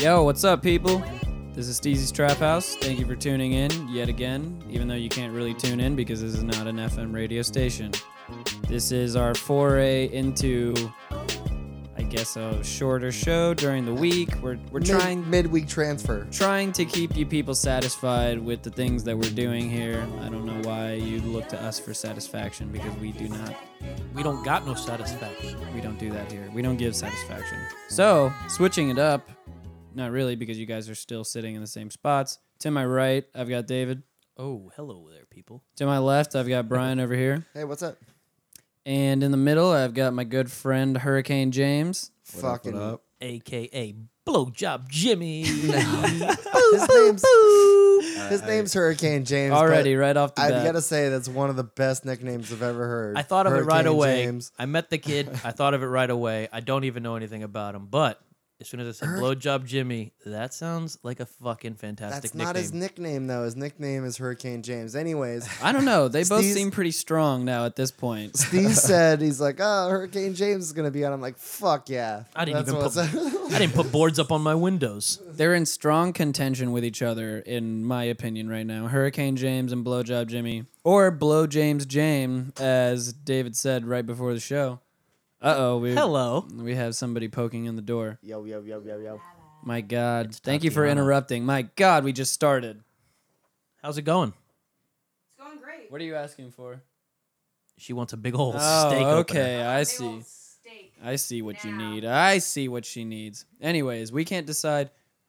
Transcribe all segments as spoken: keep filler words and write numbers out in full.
Yo, what's up, people? This is Steezy's Trap House. Thank you for tuning in yet again, even though you can't really tune in because this is not an F M radio station. This is our foray into, I guess, a shorter show during the week. We're we're Mid, trying midweek transfer. trying to keep you people satisfied with the things that we're doing here. I don't know why you look to us for satisfaction because we do not. We don't got no satisfaction. We don't do that here. We don't give satisfaction. So, switching it up, not really because you guys are still sitting in the same spots. To my right, I've got David. Oh, hello there, people. To my left, I've got Brian over here. Hey, what's up? And in the middle, I've got my good friend Hurricane James. What Fucking up, A K A Blowjob Jimmy. his name's his name's Hurricane James. Already, but right off the I've bat. got to say that's one of the best nicknames I've ever heard. I thought of it right Hurricane away. James. I met the kid. I thought of it right away. I don't even know anything about him. But as soon as I said Hur- Blowjob Jimmy, that sounds like a fucking fantastic That's nickname. not his nickname though. His nickname is Hurricane James. Anyways, I don't know. They both Steve's- seem pretty strong now at this point. Steve said he's like, oh, Hurricane James is gonna be on. I'm like, fuck yeah. I didn't That's even what's put, I didn't put boards up on my windows. They're in strong contention with each other, in my opinion, right now. Hurricane James and Blowjob Jimmy. Or Blow James James, as David said right before the show. Uh-oh. We, Hello. We have somebody poking in the door. Yo yo yo yo yo. My God. It's Thank you for Tatiana. interrupting. My God, we just started. How's it going? It's going great. What are you asking for? She wants a big old Oh, steak okay. opener. I Big see. old steak. I see what you Now. need. I see what she needs. Anyways, we can't decide.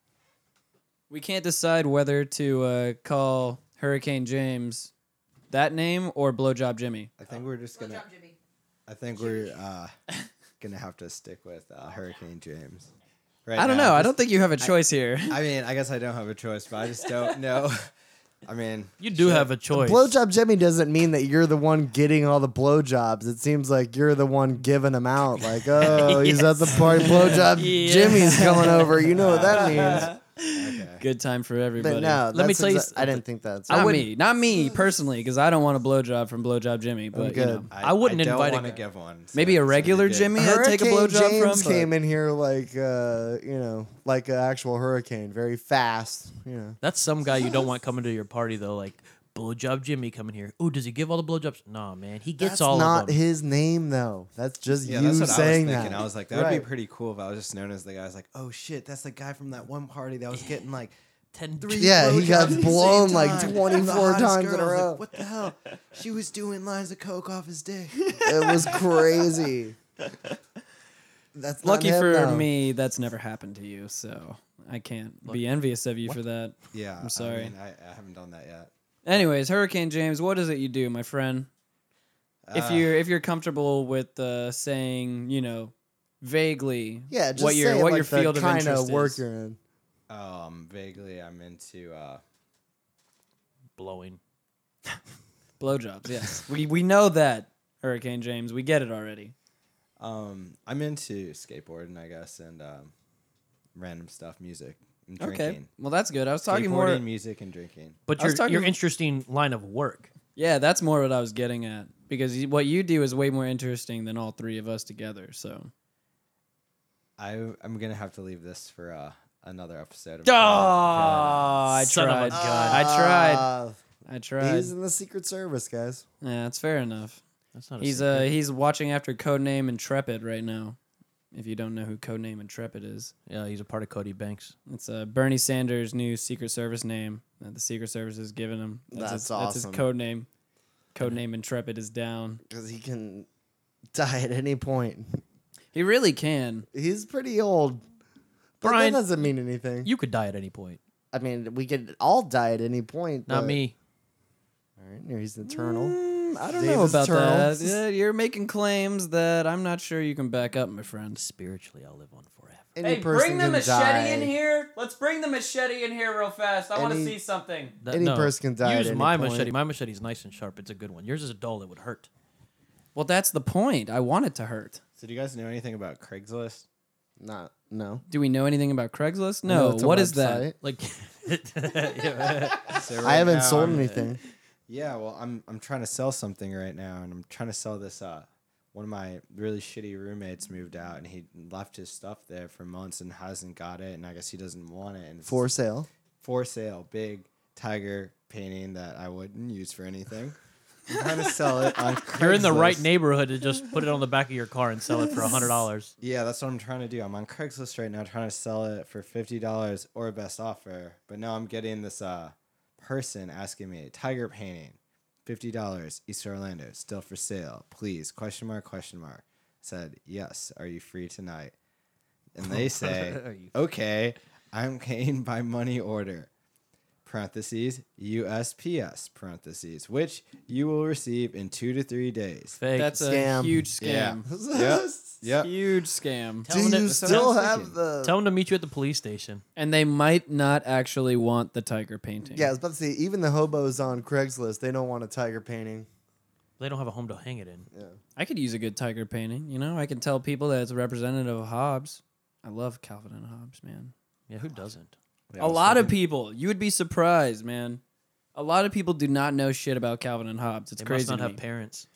We can't decide whether to uh, call Hurricane James that name or Blowjob Jimmy. I think we're just gonna. Blowjob Jimmy. I think we're uh, gonna have to stick with uh, Hurricane James. Right I don't now, know. I just- don't think you have a choice here. I mean, I guess I don't have a choice, but I just don't know. I mean, You do have a choice. Blowjob Jimmy doesn't mean that you're the one getting all the blowjobs. It seems like you're the one giving them out. Like, oh, he's at the party. Blowjob Yeah. Jimmy's coming over. You know what that means. okay. Good time for everybody. But no, Let me that's tell you exa- s- I didn't think that's. Not wouldn't- me. Not me personally, because I don't want a blowjob from Blowjob Jimmy. But you good. know, I, I wouldn't I don't invite a want to guy. give one. so maybe a it's regular gonna be good. Jimmy I'd take a Hurricane blowjob James from. came but- in here like, uh, you know, like an actual hurricane, very fast. You know, That's some guy you don't want coming to your party, though. Like, Blowjob Jimmy coming here. Oh, does he give all the blowjobs? Nah, man. He gets that's all not of them. his name though. That's just Yeah, you that's what saying I was thinking. that. I was like, that would Right. be pretty cool if I was just known as the guy. I was like, oh shit, that's the guy from that one party that was getting like Ten three. Yeah, he got blowjobs at the blown same like time. twenty-four The hottest times in a girl. I was row. Like, what the hell? She was doing lines of coke off his dick. It was crazy. That's not Lucky him, for though. me, that's never happened to you, so I can't be envious of you for that. Yeah, I'm sorry. I, mean, I, I haven't done that yet. Anyways, Hurricane James, what is it you do, my friend? If Uh, you're if you're comfortable with uh, saying, you know, vaguely, Yeah, just what your say what like your field the of kind interest of work is. you're in. Um, vaguely, I'm into. Uh, Blowing. Blowjobs, yes. we we know that, Hurricane James. We get it already. um, I'm into skateboarding, I guess, and um, random stuff, music, and drinking. Okay, well that's good. I was talking Skateboarding, more. music, and drinking. But I was your talking- your interesting line of work. Yeah, that's more what I was getting at because y- what you do is way more interesting than all three of us together. So. I I'm gonna have to leave this for uh, another episode. Of Oh, I Son of a tried. gun. I tried. Uh, I tried. He's in the Secret Service, guys. Yeah, that's fair enough. That's not a He's uh secret. he's watching after Codename Intrepid right now. If you don't know who Codename Intrepid is, Yeah, he's a part of Cody Banks. it's uh, Bernie Sanders' new Secret Service name that the Secret Service has given him. That's his, awesome. That's his code name. Codename Intrepid is down. Because he can die at any point. He really can. He's pretty old. But Brian, that doesn't mean anything. You could die at any point. I mean, we could all die at any point. Not but- me. All right, he's eternal. Mm, I don't know David's about eternal. that. Yeah, you're making claims that I'm not sure you can back up, my friend. Spiritually, I'll live on forever. Any person can die. here. Let's bring the machete in here real fast. I wanna Any- see something. That- Any person can die at Use any my point. machete. My machete's nice and sharp. It's a good one. Yours is dull. It would hurt. Well, that's the point. I want it to hurt. So do you guys know anything about Craigslist? Not, no. Do we know anything about Craigslist? I know No. it's a What is that? website. Like, So I right haven't now, sold I'm- anything. Yeah, well, I'm I'm trying to sell something right now, and I'm trying to sell this uh one of my really shitty roommates moved out, and he left his stuff there for months and hasn't got it, and I guess he doesn't want it. And it's For sale. for sale, big tiger painting that I wouldn't use for anything. I'm trying to sell it on Craigslist. You're in the right neighborhood to just put it on the back of your car and sell it for a hundred dollars. Yeah, that's what I'm trying to do. I'm on Craigslist right now trying to sell it for fifty dollars or best offer. But now I'm getting this uh, person asking me, tiger painting, fifty dollars, East Orlando, still for sale. Please, question mark, question mark. I said, yes, are you free tonight? And they say, okay, I'm paying by money order. Parentheses, U S P S, parentheses, which you will receive in two to three days. Fake. That's a Scam. huge scam. Yep. Yep. Huge scam. Tell Do them you to- still that's have thinking. the? Tell them to meet you at the police station. And they might not actually want the tiger painting. Yeah, I was about to say, even the hobos on Craigslist, they don't want a tiger painting. They don't have a home to hang it in. Yeah. I could use a good tiger painting. You know, I can tell people that it's a representative of Hobbes. I love Calvin and Hobbes, man. Yeah, who doesn't? Yeah, I a was lot of thinking- people. You would be surprised, man. A lot of people do not know shit about Calvin and Hobbes. It's They crazy. must not to have me. parents.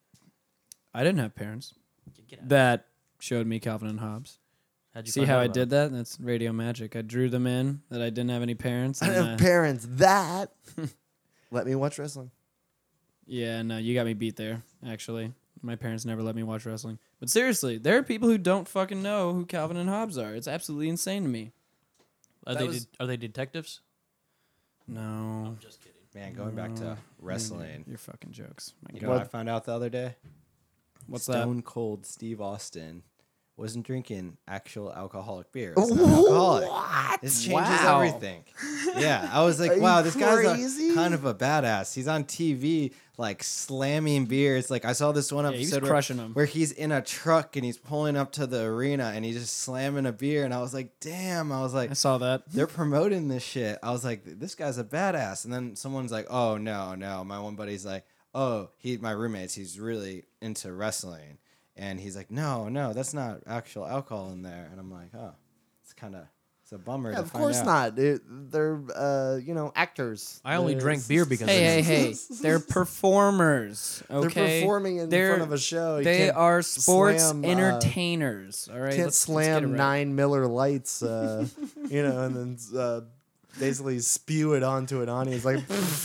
I didn't have parents Get out. that showed me Calvin and Hobbes. How'd you See find how out I about did it? that? That's radio magic. I drew them in that I didn't have any parents. I and, have uh, parents that let me watch wrestling. Yeah, no, you got me beat there, actually. My parents never let me watch wrestling. But seriously, there are people who don't fucking know who Calvin and Hobbes are. It's absolutely insane to me. Are That they was- de- are they detectives? No. Just kidding. Man, going back to wrestling. Your fucking jokes. My You God. know what I found out the other day? What's Stone Cold Steve Austin wasn't drinking actual alcoholic beer. It's not alcoholic. What? This changes Wow. everything. Yeah, I was like, Are you wow, this guy's crazy? a, kind of a badass. He's on T V like slamming beers. Like I saw this one Yeah, he was episode where, crushing 'em. where he's in a truck and he's pulling up to the arena and he's just slamming a beer. And I was like, damn. I was like, I saw that. they're promoting this shit. I was like, this guy's a badass. And then someone's like, oh no, no. My one buddy's like, oh, he, my roommates, he's really into wrestling. And he's like, no, no, that's not actual alcohol in there. And I'm like, oh, it's kind of, it's a bummer. Yeah, to of find course out. not. They're, they're uh, you know, actors. I only They're- drank beer because Hey, of hey, this. hey. They're performers. They're Okay. performing in They're- front of a show. You They can't are sports slam, uh, entertainers. All right. Can't Let's- let's get it slam right. nine Miller Lights, uh, you know, and then uh, basically spew it onto an audience. Like,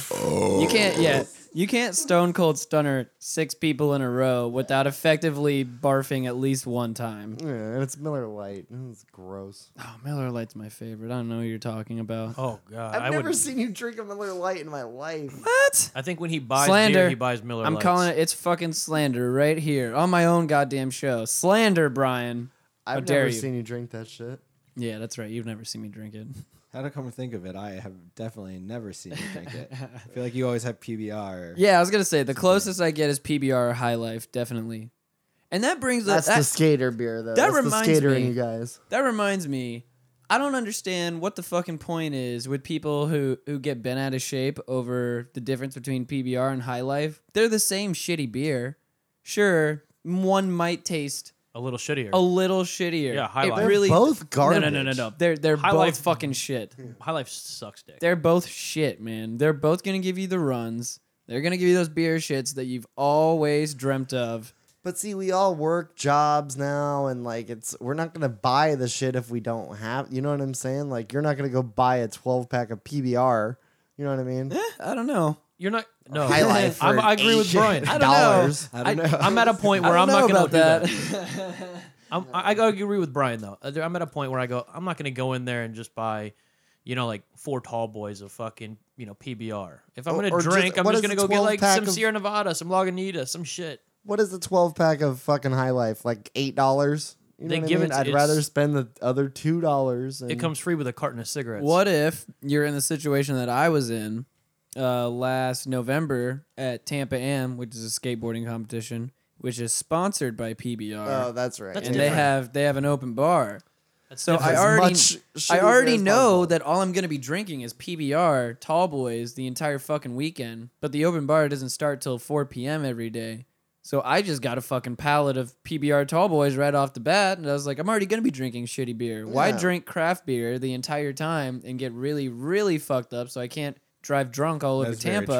You can't. Yeah. You can't stone cold stunner six people in a row without effectively barfing at least one time. yeah, and it's Miller Light. It's gross. Oh, Miller Lite's my favorite. I don't know what you're talking about. Oh god, I've I never would. seen you drink a Miller Light in my life. What? I think when he buys Slander. beer, he buys Miller I'm Lights. calling it. It's fucking slander right here on my own goddamn show. Slander, Brian. How I've dare never you. seen you drink that shit. Yeah, that's right. You've never seen me drink it. How to come to think of it, I have definitely never seen you drink it. I feel like you always have P B R. Or, Yeah, I was gonna say the closest I get is P B R or High Life, definitely. And that brings up That's that, the skater beer, though. that That's the reminds skater me- in you guys. that reminds me. I don't understand what the fucking point is with people who who get bent out of shape over the difference between P B R and High Life. They're the same shitty beer. Sure, one might taste a little shittier. a little shittier. Yeah, High It Life. They're really both garbage. No, no, no, no, no. They're they're High both Life- fucking shit. High Life sucks dick. They're both shit, man. They're both gonna give you the runs. They're gonna give you those beer shits that you've always dreamt of. But see, we all work jobs now, and like it's we're not gonna buy the shit if we don't have. You know what I'm saying? Like you're not gonna go buy a twelve pack of P B R. You know what I mean? Eh, I don't know. You're not. No, High Life for I'm, I agree with eight Brian. I don't know. dollars. I don't know. I'm at a point I where don't I'm know not going about to do that. that. I'm, I, I gotta agree with Brian though. Uh, I'm at a point where I go, I'm not gonna go in there and just buy, you know, like four tall boys of fucking, you know, P B R. If I'm Or- gonna or just- drink, I'm what just is gonna the go get twelve like pack some of- Sierra Nevada, some Lagunitas, some shit. What is the twelve pack of fucking High Life? Like eight dollars? You know They what give I it mean? to- I'd it's- rather spend the other two dollars. It comes free with a carton of cigarettes. What if you're in the situation that I was in uh, last November at Tampa Am, which is a skateboarding competition, which is sponsored by P B R, Oh, that's right. That's and different. they have they have an open bar. That's So I different. As already much I shitty already beer as know possible. that all I'm gonna be drinking is P B R Tall Boys the entire fucking weekend. But the open bar doesn't start till four p.m. every day. So I just got a fucking pallet of P B R Tall Boys right off the bat, and I was like, I'm already gonna be drinking shitty beer. Why Yeah. drink craft beer the entire time and get really, really fucked up so I can't drive drunk all over That's very Tampa? true.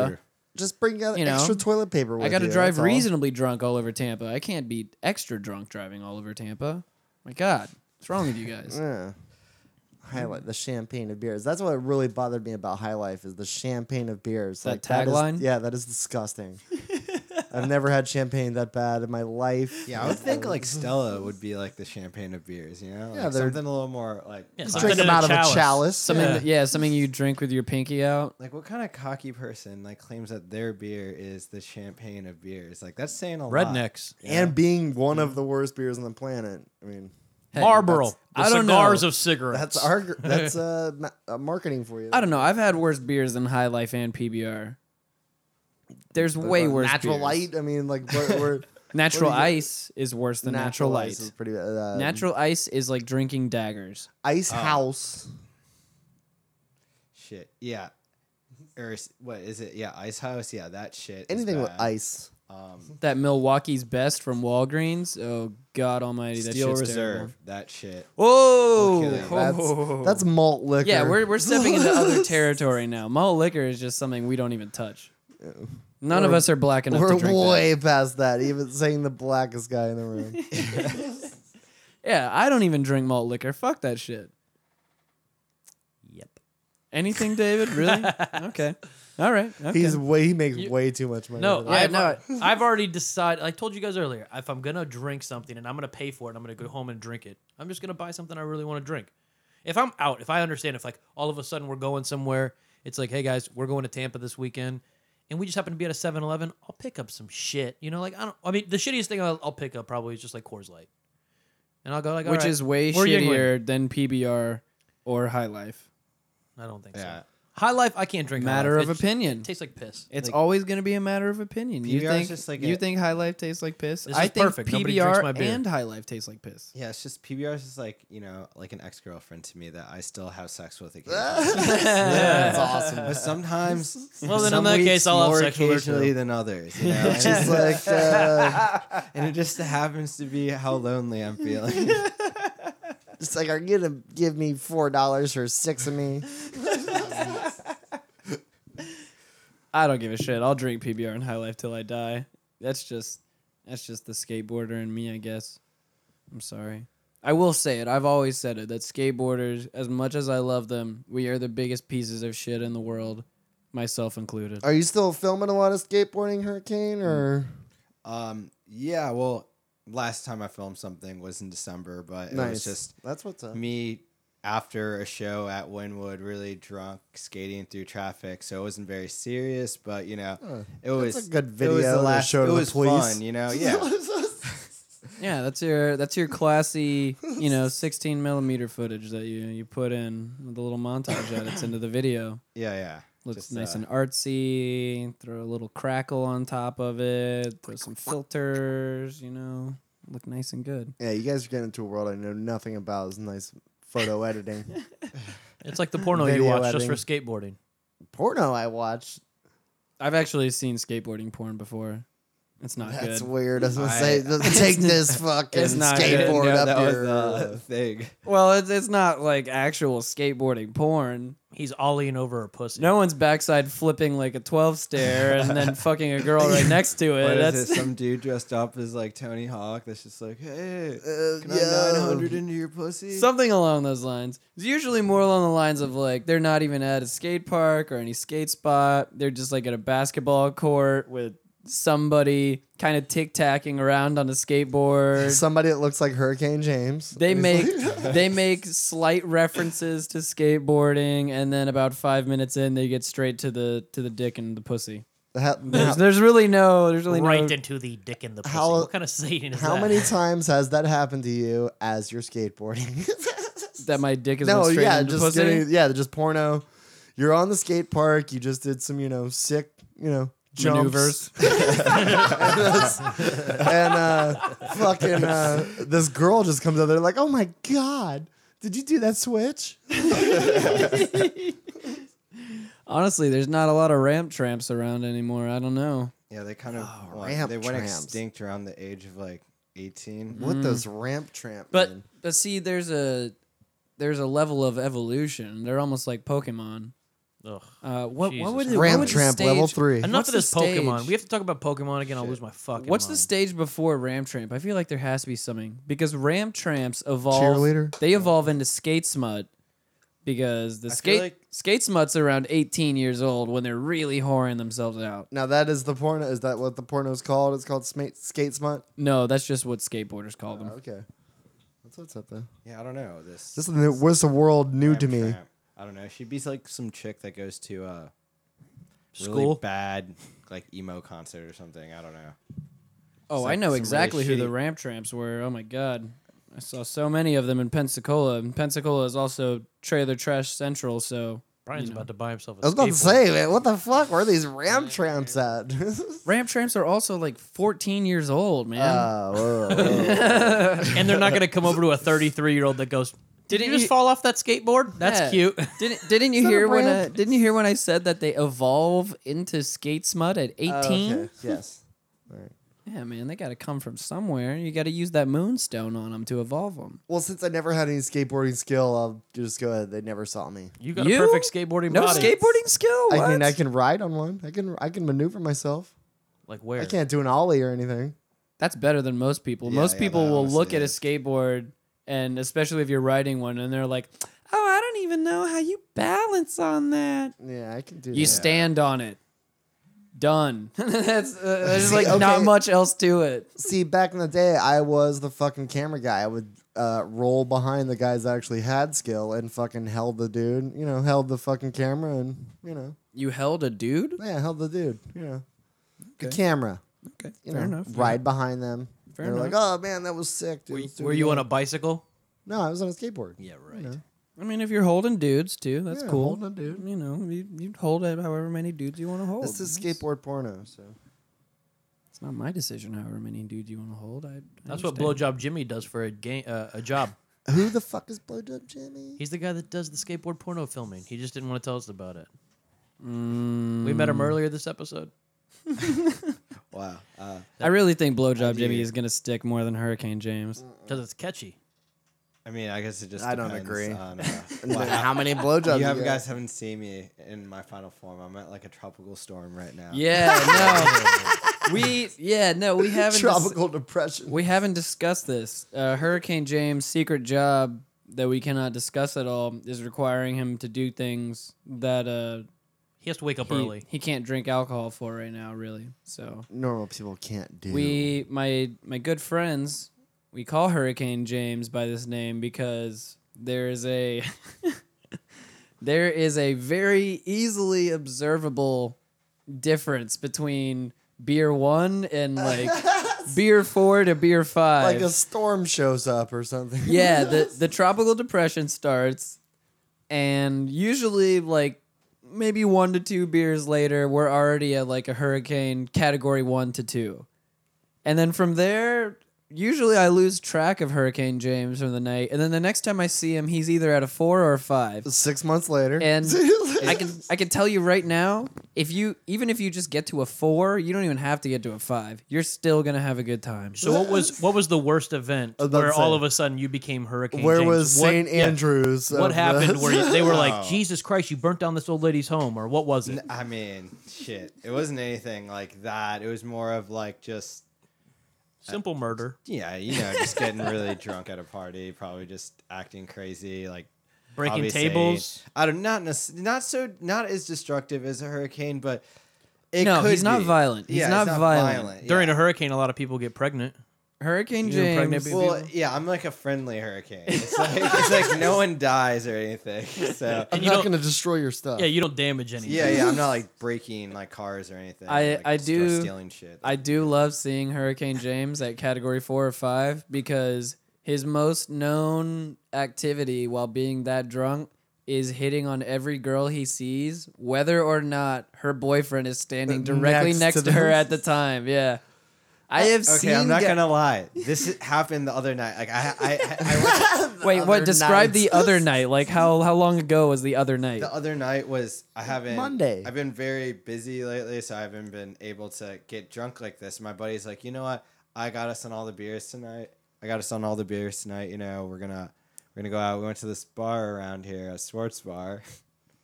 just bring out You know, extra toilet paper. With I got to you, drive that's all. reasonably drunk all over Tampa. I can't be extra drunk driving all over Tampa. My God, what's wrong with you guys? Yeah. High Life, the champagne of beers. That's what really bothered me about High Life is the champagne of beers. That is- tagline? yeah, that is disgusting. I've never had champagne that bad in my life. Yeah, I would think like Stella would be like the champagne of beers, you know? Yeah, Like they're- something a little more like Yeah, Just something drink in them a out of a chalice. chalice. Something, Yeah. that- yeah, something you drink with your pinky out. like what kind of cocky person like claims that their beer is the champagne of beers? Like that's saying a lot. Rednecks. And being one of the worst beers on the planet. I mean, Hey, Marlboro. that's- The I don't cigars know. of cigarettes. that's our that's uh, ma- uh, marketing for you. I don't know. I've had worse beers than High Life and P B R. There's way worse. Natural beers. Light. I mean, like we're, we're Natural what do you- Ice is worse than Natural, Ice Light. is pretty bad. Uh, Natural Ice is like drinking daggers. Ice House. Shit. Yeah. Or is- what is it? Yeah, Ice House. Yeah, that shit. is Anything with bad. ice. Um, That Milwaukee's Best from Walgreens. Oh God Almighty, that Steel shit's Reserve. terrible. That shit. Whoa! We'll kill you. That's that's malt liquor. Yeah, we're we're stepping into other territory now. Malt liquor is just something we don't even touch. None of We're- us are black enough we're to drink way past that. Even saying the blackest guy in the room. that. Yeah, I don't even drink malt liquor. Fuck that shit. Yep. Anything, David? Really? Okay. All right. Okay. He's way he makes You- way too much money. No, with it. Yeah, I've, no. I've already decided. I told you guys earlier. If I'm gonna drink something and I'm gonna pay for it, I'm gonna go home and drink it. I'm just gonna buy something I really want to drink. If I'm out, if I understand, if like all of a sudden we're going somewhere, it's like, hey guys, we're going to Tampa this weekend, and we just happen to be at a seven eleven, I'll pick up some shit. You know, like I don't. I mean, the shittiest thing I'll, I'll pick up probably is just like Coors Light, and I'll go like, all Which right, is way we're Yuengling. shittier than P B R or High Life. I don't think Yeah. so. High Life, I can't drink. High Matter Life. of It opinion. tastes like piss. It's Like- always going to be a matter of opinion. You P B R is think just like you a- think High Life tastes like piss? This I is think perfect. Nobody drinks P B R my beer. and High Life taste like piss. Yeah, it's just P B R is just like, you know, like an ex girlfriend to me that I still have sex with occasionally. That's awesome. But sometimes, Well, then in some that weeks case, I'll have more sex with her, occasionally too. than others. You know, and, She's it's like, uh, and it just happens to be how lonely I'm feeling. it's like, are you gonna give me four dollars for six of me? I don't give a shit. I'll drink P B R and High Life till I die. That's just that's just the skateboarder in me, I guess. I'm sorry. I will say it. I've always said it that skateboarders, as much as I love them, we are the biggest pieces of shit in the world, myself included. Are you still filming a lot of skateboarding, Hurricane, or Um, yeah, well, last time I filmed something was in December, but it nice? was just That's what's up. me after a show at Wynwood, really drunk, skating through traffic. So it wasn't very serious, but you know, Huh. it was a good It was video the to last. show it to the was police. fun, you know. Yeah, Yeah, that's your that's your classy, you know, sixteen millimeter footage that you you put in with the little montage edits into the video. yeah, yeah. Looks Just, nice uh, and artsy. Throw a little crackle on top of it. Throw some filters. You know, look nice and good. Yeah, you guys are getting into a world I know nothing about. It's nice photo editing. It's like the porno you Video watch just for editing. skateboarding. Porno I watched. I've actually seen skateboarding porn before. It's not That's good. weird. I was gonna I- say, take this fucking It's not good. skateboard Yeah, up that was your. the thing. Well, it's it's not like actual skateboarding porn. He's ollieing over a pussy. No one's backside flipping like a twelve stair and then fucking a girl right next to it. What is That's it? Some dude dressed up as like Tony Hawk. That's just like, hey, Uh, can I yo. nine hundred into your pussy? something along those lines. It's usually more along the lines of like they're not even at a skate park or any skate spot. They're just like at a basketball court with somebody kind of tic-tacking around on a skateboard. Somebody that looks like Hurricane James. They He's make like- they make slight references to skateboarding, and then about five minutes in, they get straight to the to the dick and the pussy. How, There's, there's really no there's really right no into the dick in the pussy. How- what kind of Satan is how that? many times has that happened to you as you're skateboarding? that my dick is no, went straight yeah, into just pussy. getting, yeah, just porno. You're on the skate park. You just did some, you know, sick, you know, jumps. Maneuvers. and this- and, uh, fucking uh, this girl just comes out there like, oh my god, did you do that switch? Honestly, there's not a lot of ramp tramps around anymore. I don't know. Yeah, they kind of Oh, well, ramp they went tramps. extinct around the age of like eighteen. What does ramp tramp But mean? but see, there's a there's a level of evolution. They're almost like Pokemon. Ugh. Uh, what what Jesus would it, what Ram would the Tramp level stage- three. Enough What's of the this Pokemon. stage? We have to talk about Pokemon again. I'll lose my fucking What's the mind. stage before Ram Tramp? I feel like there has to be something because Ram Tramps evolve. Cheerleader? They evolve into Skate Smut because the I feel skate like- Skate Smut's around eighteen years old when they're really whoring themselves out. Now that is the porno. Is that what the porno is called? It's called sma- skate smut. No, that's just what skateboarders call them. Oh, okay, that's what's up there. Yeah, I don't know. This This is the, what's the world new Ram to me? Tramp. I don't know. She'd be like some chick that goes to a really School? bad like emo concert or something. I don't know. Oh, It's I like know some really exactly who the shitty- Ramp Tramps were. Oh my god. I saw so many of them in Pensacola. And Pensacola is also trailer trash central, so Brian's you know. about to buy himself a I was about to skateboard. say, man, what the fuck? Where are these ram tramps at? Ramp Tramps are also like fourteen years old, man. Oh, whoa, whoa. And they're not going to come over to a thirty-three-year-old that goes, did Didn't you just you- fall off that skateboard? That's Yeah. cute. Didn't didn't you that a hear when I, ramp? didn't you hear when I said that they evolve into skate smut at eighteen? Oh, okay. Yes. All right. Yeah, man, they got to come from somewhere. You got to use that moonstone on them to evolve them. Well, since I never had any skateboarding skill, I'll just go ahead. They never saw me. You got You? a perfect skateboarding No body. skateboarding skill. I mean, What? I can ride on one. I can I can maneuver myself. Like where? I can't do an ollie or anything. That's better than most people. Yeah, most yeah, people that will honestly look at a is. skateboard, and especially if you're riding one, and they're like, "Oh, I don't even know how you balance on that." Yeah, I can do. You that. stand on it. Done. That's uh, there's See, like not okay. much else to it. See, back in the day, I was the fucking camera guy. I would uh, roll behind the guys that actually had skill and fucking held the dude. You know, held the fucking camera and you know, You held a dude. yeah, held the dude. You know, the Okay. camera. Okay, You fair know, enough. ride behind them. Fair They're like, enough. oh man, that was sick. Dude. Were, Let's do were it you on a again." bicycle? No, I was on a skateboard. Yeah, right. You know. I mean, if you're holding dudes too, that's Yeah, cool. holding a dude. You know, you you hold it however many dudes you want to hold. This is That's- skateboard porno. So It's not my decision however many dudes you want to hold. I, I That's what understand. Blowjob Jimmy does for a game, uh, a job. who the fuck is Blowjob Jimmy? He's the guy that does the skateboard porno filming. He just didn't want to tell us about it. Mm, We met him earlier this episode. Wow. Uh, I really think Blowjob I Jimmy do. is gonna stick more than Hurricane James. Because it's catchy. I mean, I guess it just. I don't depends agree. On, uh, And what then how many blowjobs? you have got? guys haven't seen me in my final form. I'm at like a tropical storm right now. Yeah, no, we yeah no we haven't dis- tropical depression. we haven't discussed this. Uh, Hurricane James' secret job that we cannot discuss at all is requiring him to do things that uh He has to wake up he, early. he can't drink alcohol for right now. Really, so Normal people can't do. we my my good friends we call Hurricane James by this name because there is a there is a very easily observable difference between beer one and like beer four to beer five. like a storm shows up or something. Yeah, the the tropical depression starts, and usually like maybe one to two beers later, we're already at like a hurricane category one to two, and then from there, usually I lose track of Hurricane James from the night, and then the next time I see him, he's either at a four or a five. Six months later, And I can I can tell you right now, if you even if you just get to a four, you don't even have to get to a five. You're still gonna have a good time. So what was what was the worst event I was about where to all say, of a sudden you became Hurricane where James? was What- Saint yeah, Andrews? What of happened the- where you, they were like, Oh. Jesus Christ, you burnt down this old lady's home, or what was it? N- I mean, shit. It wasn't anything like that. It was more of like just, Simple murder. yeah, you know, just getting really drunk at a party, probably just acting crazy, like Breaking probably saying- tables. I don't not nec- not so not as destructive as a hurricane, but it No, could he's not be. violent. He's Yeah, not it's violent. During yeah. a hurricane, a lot of people get pregnant. Hurricane You know, pregnant James. people- Well, yeah, I'm like a friendly hurricane. It's like it's like no one dies or anything. So I'm you not don't- going to destroy your stuff. Yeah, you don't damage anything. yeah, yeah, I'm not like breaking like cars or anything. I- like, I just do- stealing shit. I do love seeing Hurricane James at category four or five because his most known activity while being that drunk is hitting on every girl he sees, whether or not her boyfriend is standing directly Next next, to to, her them. at the time. Yeah. I have Okay, seen. I'm not ga- gonna lie. This is- happened the other night. Like I, I, I, I went, Wait, what? other Describe the nights. other night. Like how how long ago was the other night? the other night was I haven't Monday. I've been very busy lately, so I haven't been able to get drunk like this. My buddy's like, you know what? I got us on all the beers tonight. I got us on all the beers tonight. You know, we're gonna we're gonna go out. We went to this bar around here, a sports bar.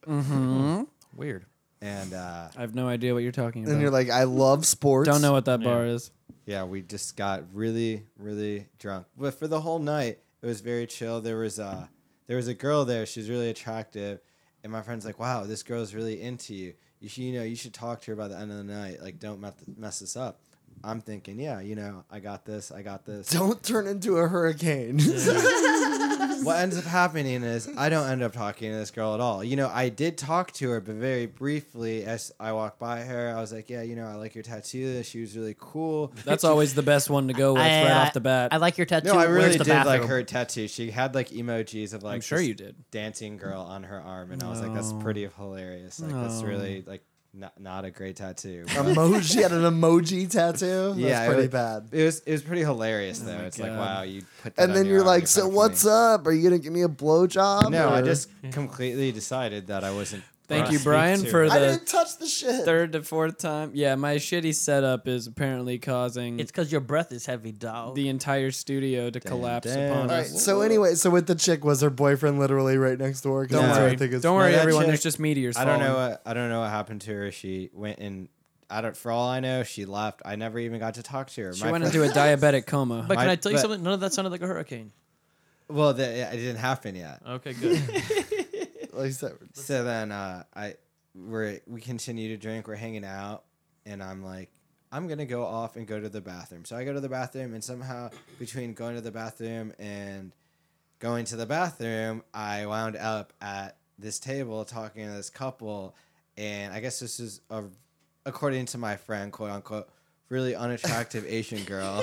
Mm-hmm. Weird. And uh, I have no idea what you're talking about. And you're like, I love sports. don't know what that Yeah. bar is. yeah, we just got really, really drunk. But for the whole night, it was very chill. There was a, there was a girl there. She's really attractive. And my friend's like, wow, this girl's really into you. You should, you know, you should talk to her by the end of the night. Like, don't mess mess this up. I'm thinking, yeah, you know, I got this. I got this. Don't turn into a hurricane. What ends up happening is I don't end up talking to this girl at all. You know, I did talk to her, but very briefly as I walked by her, I was like, yeah, you know, I like your tattoo. She was really cool. That's always the best one to go with I, right uh, off the bat. I like your tattoo. No, I Where's really the did like bathroom? her tattoo. She had like emojis of like I'm sure this you did. dancing girl on her arm, and I was like, that's No. pretty hilarious. Like that's No. really like not not a great tattoo. but- Emoji had an emoji tattoo. That's Yeah, it pretty was- bad. It was it was pretty hilarious though. my it's like God. wow, you put that And on then your you're arm, like, you're so kinda what's funny." up? Are you gonna give me a blowjob? No, I or- just completely decided that I wasn't. Thank gonna you, speak Brian, to for her. I the didn't touch the shit. third to fourth time. Yeah, my shitty setup is apparently causing It's because your breath is heavy, dog. the entire studio to Damn, collapse damn. upon All right. us. So anyway, so with the chick, was her boyfriend literally right next door? 'Cause Don't that's what worry. I think is Don't worry, that everyone. chick- There's just meteors. I don't know falling. what I don't know what happened to her. She went and I don't. For all I know, she left. I never even got to talk to her. She My went friend- into a diabetic coma. but can my- I tell you but- something? None of that sounded like a hurricane. Well, the, it didn't happen yet. Okay, good. like I said, So then uh, I we're we continue to drink. We're hanging out, and I'm like, I'm gonna go off and go to the bathroom. So I go to the bathroom, and somehow between going to the bathroom and going to the bathroom, I wound up at this table talking to this couple, and I guess this is a, according to my friend, quote unquote, really unattractive Asian girl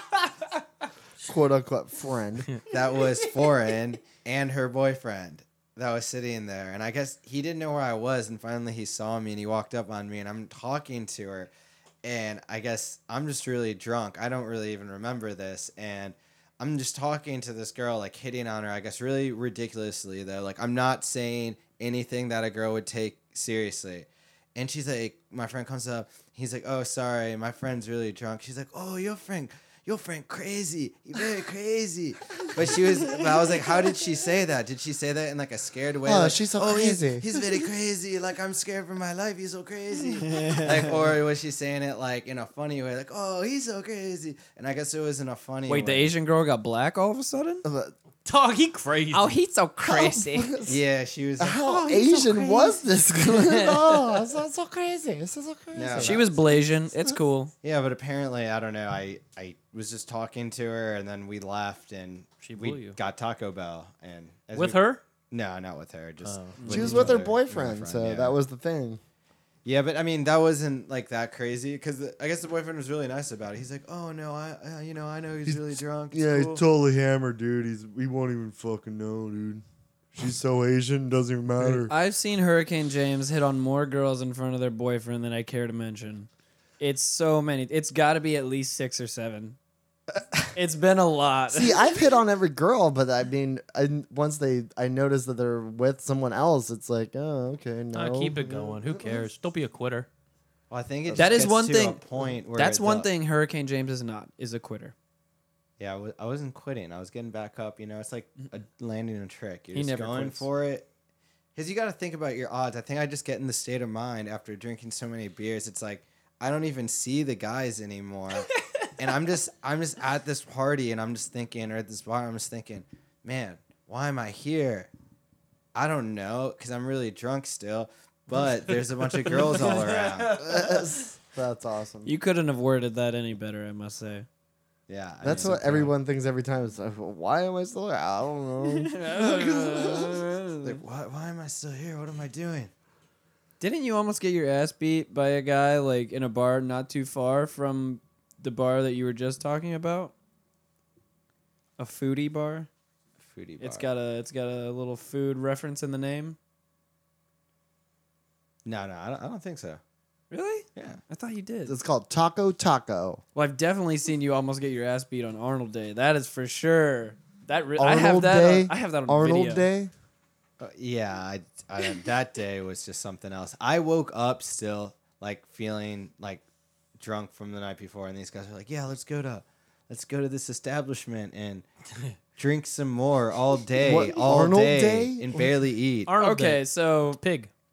quote unquote friend. that was foreign, and her boyfriend that was sitting there. And I guess he didn't know where I was, and finally he saw me and he walked up on me, and I'm talking to her, and I guess I'm just really drunk. I don't really even remember this, and I'm just talking to this girl, like hitting on her, I guess really ridiculously though. Like I'm not saying anything that a girl would take seriously. And she's like, my friend comes up, he's like, oh, sorry, my friend's really drunk. She's like, oh, your friend, your friend crazy. You're very crazy. But she was, but I was like, how did she say that? Did she say that in like a scared way? Oh, like, she's so oh, he's- crazy." He's, very crazy. Like, I'm scared for my life. He's so crazy. Like, or was she saying it like in a funny way? Like, oh, he's so crazy. And I guess it was in a funny Wait, the way. Asian girl got black all of a sudden? Dog, he crazy. Oh, he's so crazy. Yeah, she was. How Oh, he's so Asian was this? oh, it's so, so crazy. This is so crazy. No, She was Blasian. It's cool. Yeah, but apparently, I don't know. I, I was just talking to her, and then we left, and She blew we you. got Taco Bell, and as With we- her? No, not with her. Just Oh. She was each with her other, with my boyfriend, friend, so yeah. that was the thing. Yeah, but I mean, that wasn't like that crazy because I guess the boyfriend was really nice about it. He's like, "Oh no, I, uh, you know, I know he's, He's- really drunk. It's Yeah, cool." he's totally hammered, dude. He's we won't even fucking know, dude. She's so Asian, doesn't even matter. I've seen Hurricane James hit on more girls in front of their boyfriend than I care to mention. It's so many. It's got to be at least six or seven. It's been a lot. See, I've hit on every girl, but I mean, I, once they, I notice that they're with someone else, it's like, oh, okay, no. Uh, keep it going. Who cares? Don't be a quitter. Well, I think it That just is gets one to thing- A point where That's one the- thing Hurricane James is not, is a quitter. Yeah, I, w- I wasn't quitting. I was getting back up. You know, it's like a, landing a trick. You're He just never going quits. for it. Because you got to think about your odds. I think I just get in the state of mind after drinking so many beers. It's like I don't even see the guys anymore, and I'm just I'm just at this party and I'm just thinking, or at this bar, I'm just thinking, man, why am I here? I don't know, because I'm really drunk still. But there's a bunch of girls all around. That's awesome. You couldn't have worded that any better, I must say. Yeah, I That's mean, what everyone thinks every time. It's like, why am I still here? I don't know. Like, why, why am I still here? What am I doing? Didn't you almost get your ass beat by a guy like in a bar not too far from the bar that you were just talking about? A foodie bar? Foodie bar. It's got a it's got a little food reference in the name. No, no, I don't, I don't think so. Really? Yeah. I thought you did. It's called Taco Taco. Well, I've definitely seen you almost get your ass beat on Arnold Day. That is for sure. That re- I have Arnold that. Day. On, I have that on Arnold video. Day. Uh, yeah, I, I don't- that day was just something else. I woke up still like feeling like drunk from the night before, and these guys were like, "Yeah, let's go to, let's go to this establishment and drink some more all day, What, all Arnold day, Day? and barely eat." Arnold Okay, Day. so Pig.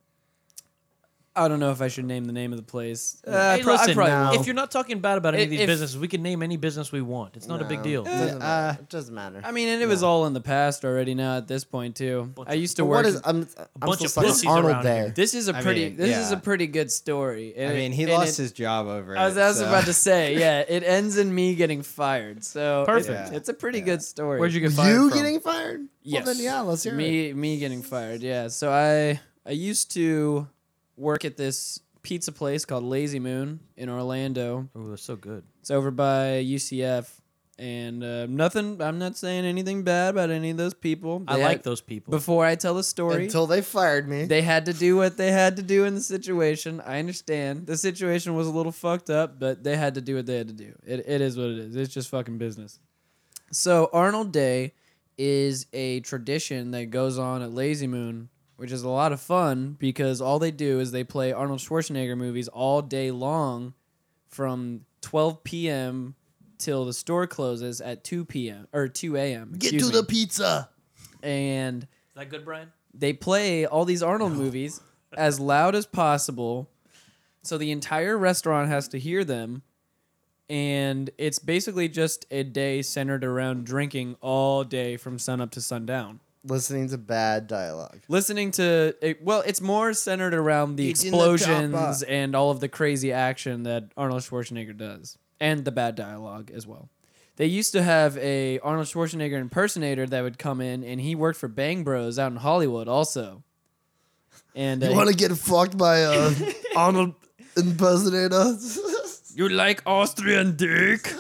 I don't know if I should name the name of the place. Uh, Hey, pro- I listen, probably no. will. if you're not talking bad about any of If- these if- businesses, we can name any business we want. It's not a big No, deal. It doesn't, Uh, matter. It doesn't matter. I mean, and it was all in the past already. Now at this point too, Bunch I used to But work. what is I'm, I'm bunch still of stuck on pussies Arnold around Day. here. this is a I pretty. mean, this is a yeah. pretty good story. I mean, he And lost it- his job over it. I was, I was so- about to say, yeah, it ends in me getting fired. So Perfect. It's, it's a pretty Yeah. good story. Where'd you get fired You from? getting fired? Yes. Well, then yeah, let's hear it. me me getting fired. Yeah. So I I used to work at this pizza place called Lazy Moon in Orlando. Oh, they're so good. It's over by U C F, and uh, nothing. I'm not saying anything bad about any of those people. I They like had- those people. Before I tell the story, Until they fired me. they had to do what they had to do in the situation. I understand the situation was a little fucked up, but they had to do what they had to do. It it is what it is. It's just fucking business. So Arnold Day is a tradition that goes on at Lazy Moon, which is a lot of fun because all they do is they play Arnold Schwarzenegger movies all day long from twelve p.m. till the store closes at two p.m. or two a.m. Get excuse to me. the pizza. And Is that good, Brian? they play all these Arnold movies as loud as possible, so the entire restaurant has to hear them. And it's basically just a day centered around drinking all day from sunup to sundown. Listening to bad dialogue. Listening to it, well, it's more centered around the It's in the explosions chopper. and all of the crazy action that Arnold Schwarzenegger does, and the bad dialogue as well. They used to have a Arnold Schwarzenegger impersonator that would come in, and he worked for Bang Bros out in Hollywood also. And uh, You want to get fucked by uh, Arnold impersonator? you like Austrian dick?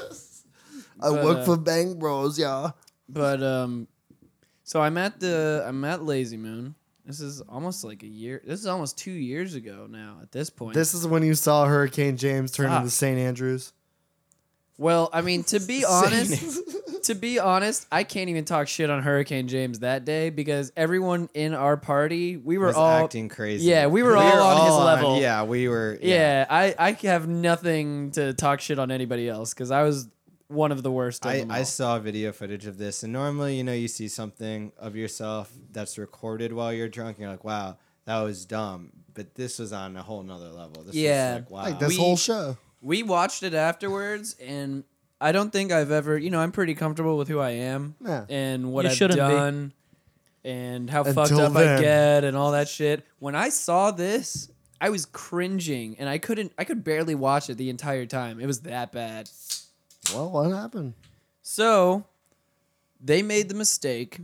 I But, work uh, for Bang Bros, yeah. But um, so I'm at the I'm at Lazy Moon. This is almost like a year. This is almost two years ago now. At this point, This is when you saw Hurricane James turn Stop. into Saint Andrews. well, I mean, to be honest, to be honest, I can't even talk shit on Hurricane James that day because everyone in our party, we were was all acting crazy. Yeah, we were all on his all level. Yeah, we were. Yeah, I I have nothing to talk shit on anybody else because I was one of the worst. Of I, them I all. saw video footage of this, and normally, you know, you see something of yourself that's recorded while you're drunk, and you're like, wow, that was dumb. But this was on a whole nother level. This Yeah. was like, wow. Like this We- whole show. We watched it afterwards, and I don't think I've ever, you know, I'm pretty comfortable with who I am Yeah. and what You I've shouldn't be. done and how Until fucked up I then. get and all that shit. When I saw this, I was cringing and I couldn't, I could barely watch it the entire time. It was that bad. Well, what happened? So they made the mistake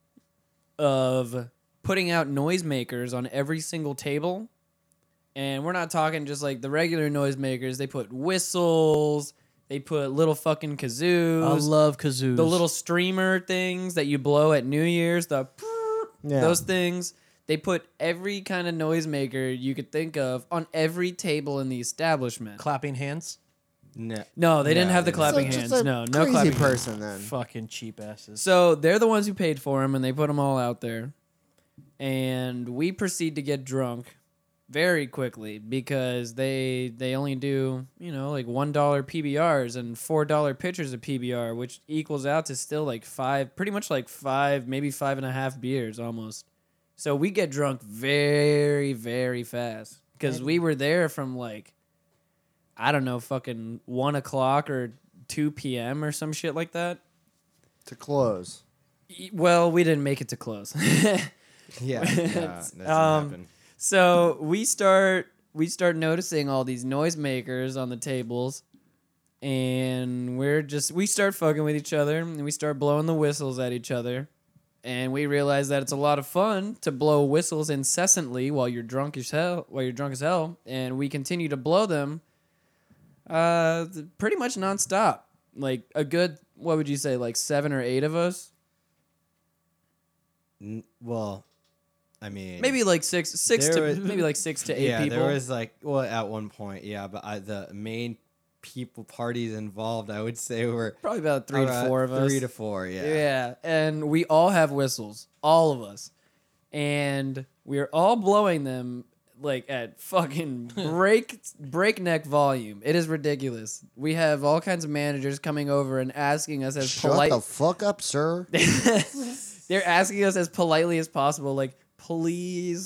of putting out noisemakers on every single table. And we're not talking just like the regular noisemakers. They put whistles. They put little fucking kazoos. I love kazoos. the little streamer things that you blow at New Year's. The Yeah. those things. They put every kind of noisemaker you could think of on every table in the establishment. clapping hands. No. No, they didn't No, have the they- clapping So hands. just a No, no crazy clapping hands. person then. Fucking cheap asses. So they're the ones who paid for them, and they put them all out there. And we proceed to get drunk very quickly because they they only do, you know, like one dollar P B Rs and four dollar pitchers of P B R, which equals out to still like five, pretty much like five, maybe five and a half beers almost. So we get drunk very, very fast because we were there from like, I don't know, fucking one o'clock or two p.m. or some shit like that. To close. Y- Well, we didn't make it to close. Yeah. yeah that doesn't Um, happen. So we start we start noticing all these noisemakers on the tables, and we're just we start fucking with each other, and we start blowing the whistles at each other, and we realize that it's a lot of fun to blow whistles incessantly while you're drunk as hell, while you're drunk as hell, and we continue to blow them, uh, th- pretty much nonstop. Like a good, what would you say, like seven or eight of us? N- well, I mean, Maybe like six, six There to was- maybe like six to eight yeah, people. there was like, well, at one point, yeah, but I, the main people parties involved, I would say, were Probably about three around to four of us. Three to four, yeah. Yeah, and we all have whistles, all of us, and we're all blowing them like at fucking break breakneck volume. It is ridiculous. We have all kinds of managers coming over and asking us as Shut polite. the fuck up, sir. They're asking us as politely as possible, like, please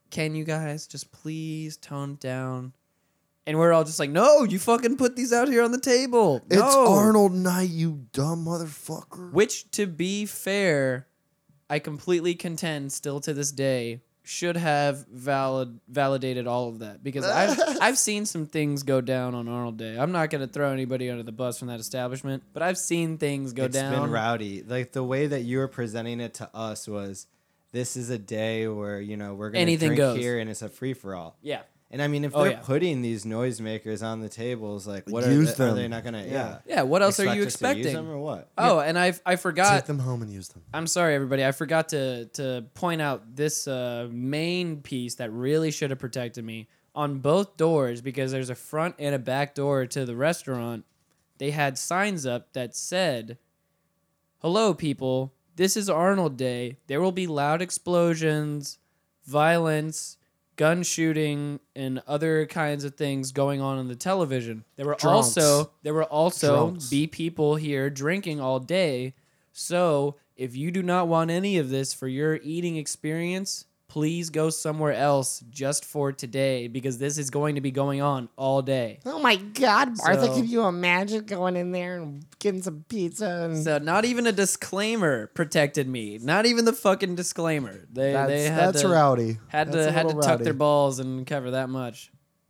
can you guys just please tone it down? And we're all just like, no, you fucking put these out here on the table. It's No. Arnold Knight, you dumb motherfucker. Which, to be fair, I completely contend still to this day should have valid validated all of that because I've I've seen some things go down on Arnold Day. I'm not gonna throw anybody under the bus from that establishment, but I've seen things go It's down. been rowdy. Like the way that you were presenting it to us was, this is a day where you know we're gonna Anything drink goes. here and it's a free for all. Yeah. And I mean, if Oh, they're yeah. putting these noisemakers on the tables, like what Use are, they, are them. they not gonna? Yeah. Yeah. What else are you Expect us to use expecting? them or what? Oh, and I I forgot. Take them home and use them. I'm sorry, everybody. I forgot to to point out this uh, main piece that really should have protected me on both doors because there's a front and a back door to the restaurant. They had signs up that said, "Hello, people. This is Arnold Day. There will be loud explosions, violence, gun shooting, and other kinds of things going on on the television. There were Drunks. also there will also Drunks. be people here drinking all day. So if you do not want any of this for your eating experience, please go somewhere else just for today because this is going to be going on all day." Oh my God, Martha! So- Can you imagine going in there and getting some pizza? And So not even a disclaimer protected me. Not even the fucking disclaimer. They that's they had that's to, rowdy. had That's to a had to little tuck rowdy. their balls and cover that much.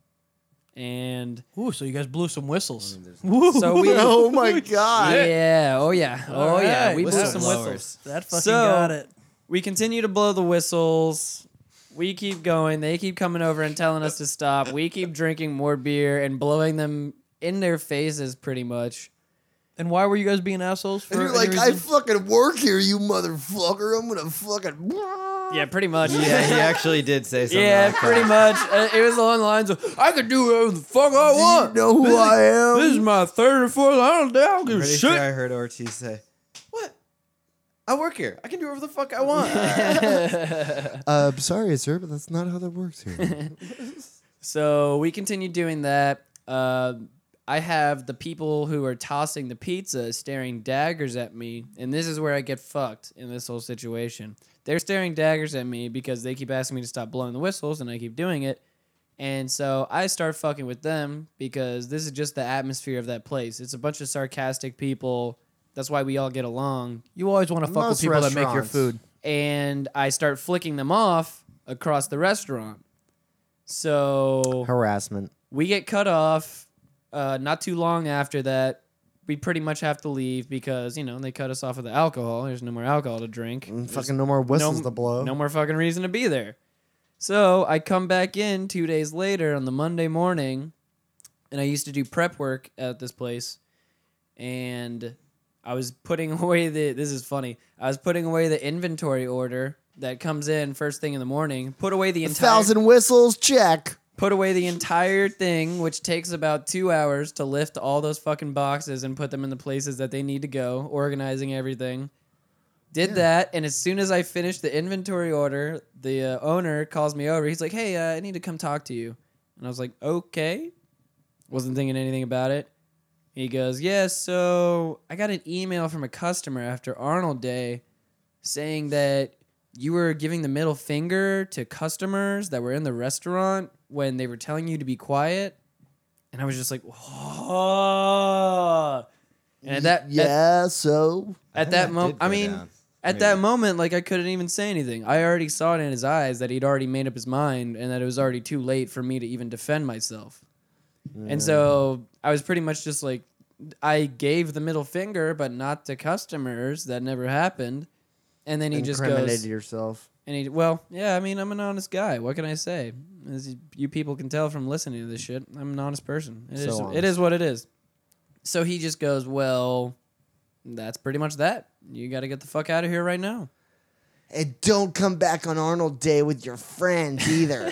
And Ooh, so you guys blew some whistles. so we Oh my God! yeah, oh yeah, oh yeah, right, we blew whistle some blowers. whistles. That fucking So- got it. We continue to blow the whistles. We keep going. They keep coming over and telling us to stop. We keep drinking more beer and blowing them in their faces pretty much. And why were you guys being assholes? For And you're any like, I reason? fucking work here, you motherfucker. I'm gonna fucking. Yeah, pretty much. Yeah, he actually did say something. Yeah, like pretty that. much. Uh, it was along the lines of, I can do whatever the fuck I Do you want. know who I am? This is my third or fourth. I don't, I don't give I'm a pretty shit. sure I heard Ortiz say, "What? I work here. I can do whatever the fuck I want." Uh, sorry, sir, but that's not how that works here. So we continue doing that. Uh, I have the people who are tossing the pizza staring daggers at me, and this is where I get fucked in this whole situation. They're staring daggers at me because they keep asking me to stop blowing the whistles, and I keep doing it. And so I start fucking with them because this is just the atmosphere of that place. It's a bunch of sarcastic people. That's why we all get along. You always want to fuck with Most people that make your restaurants. food. And I start flicking them off across the restaurant. So Harassment. we get cut off. Uh, not too long after that, we pretty much have to leave because, you know, they cut us off with the alcohol. There's no more alcohol to drink. And There's fucking no more whistles no, to blow. No more fucking reason to be there. So I come back in two days later on the Monday morning, and I used to do prep work at this place, and I was putting away the. This is funny. I was putting away the inventory order that comes in first thing in the morning. Put away the A entire. thousand whistles, check. Put away the entire thing, which takes about two hours to lift all those fucking boxes and put them in the places that they need to go, organizing everything. Did that, and as soon as I finished the inventory order, the uh, owner calls me over. He's like, "Hey, uh, I need to come talk to you." And I was like, "Okay." Wasn't thinking anything about it. He goes, "Yeah, so I got an email from a customer after Arnold Day saying that you were giving the middle finger to customers that were in the restaurant when they were telling you to be quiet." And I was just like, "Whoa." And at that, at- yeah, so at I that think moment, did I go mean, down. at that moment, like I couldn't even say anything. I already saw it in his eyes that he'd already made up his mind and that it was already too late for me to even defend myself. And so I was pretty much just like, I gave the middle finger, but not to customers. That never happened. And then he just incriminated goes, yourself. and he, well, yeah, I mean, I'm an honest guy. What can I say? As you people can tell from listening to this shit, I'm an honest person. It So is, honest. it is what it is. So he just goes, well, that's pretty much that. You got to get the fuck out of here right now. And don't come back on Arnold Day with your friends either.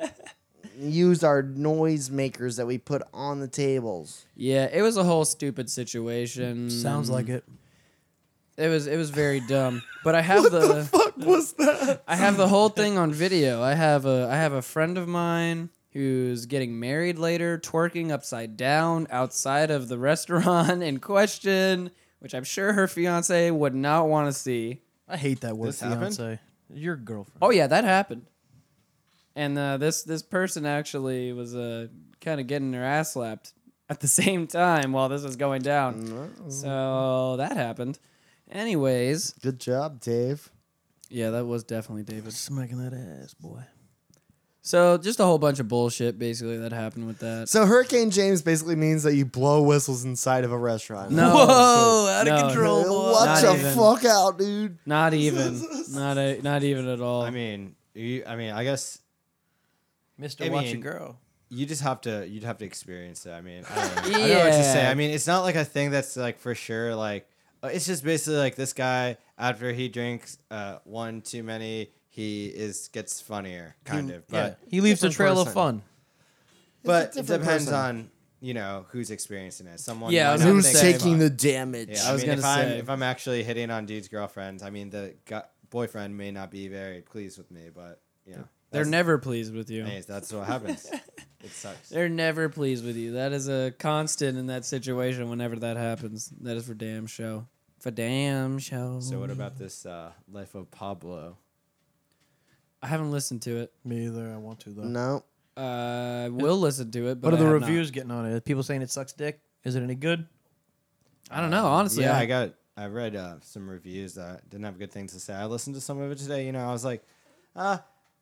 Use our noise makers that we put on the tables. Yeah, it was a whole stupid situation. Sounds like it. It was it was very dumb. But I have the, Fuck was that? I have the whole thing on video. I have a I have a friend of mine who's getting married later, twerking upside down outside of the restaurant in question, which I'm sure her fiance would not want to see. I hate that word This happened? fiance. Your girlfriend. Oh yeah, that happened. and uh, this this person actually was uh, kind of getting their ass slapped at the same time while this was going down. So that happened. Anyways, Good job, Dave. yeah, that was definitely David. Smacking that ass, boy. So just a whole bunch of bullshit basically that happened with that. So Hurricane James basically means that you blow whistles inside of a restaurant. No. Whoa, out of No. control, Man, boy. Watch Not the even. fuck out, dude. Not even. Not a, not even at all. I mean, you, I mean, I guess Mister I Watch mean- Your Girl. you just have to you'd have to experience it. I mean, I don't, know. I don't know what to say. Yeah. I mean, it's not like a thing that's like for sure. Like uh, it's just basically like this guy after he drinks uh, one too many, he is gets funnier, kind of. Yeah, But he leaves a different trail of person. fun. but It's a it different depends person. on you know who's experiencing it. Someone Yeah, I might was not gonna Who's think say- it's taking fun. the damage? Yeah, I I, was mean, gonna if I'm say. if I'm actually hitting on dude's girlfriends, I mean the gu boyfriend may not be very pleased with me, but you know They're that's- never pleased with you. Anyways, that's what happens. It sucks. They're never pleased with you. That is a constant in that situation whenever that happens. That is for damn show. For damn show. So what about this uh, Life of Pablo? I haven't listened to it. Me either. I want to though. No. Uh, will listen to it, but What are I the have not. reviews getting on it? People saying it sucks dick. Is it any good? I don't know. Honestly, yeah, I, I got. I read uh, some reviews that didn't have good things to say. I listened to some of it today. You know, I was like, uh,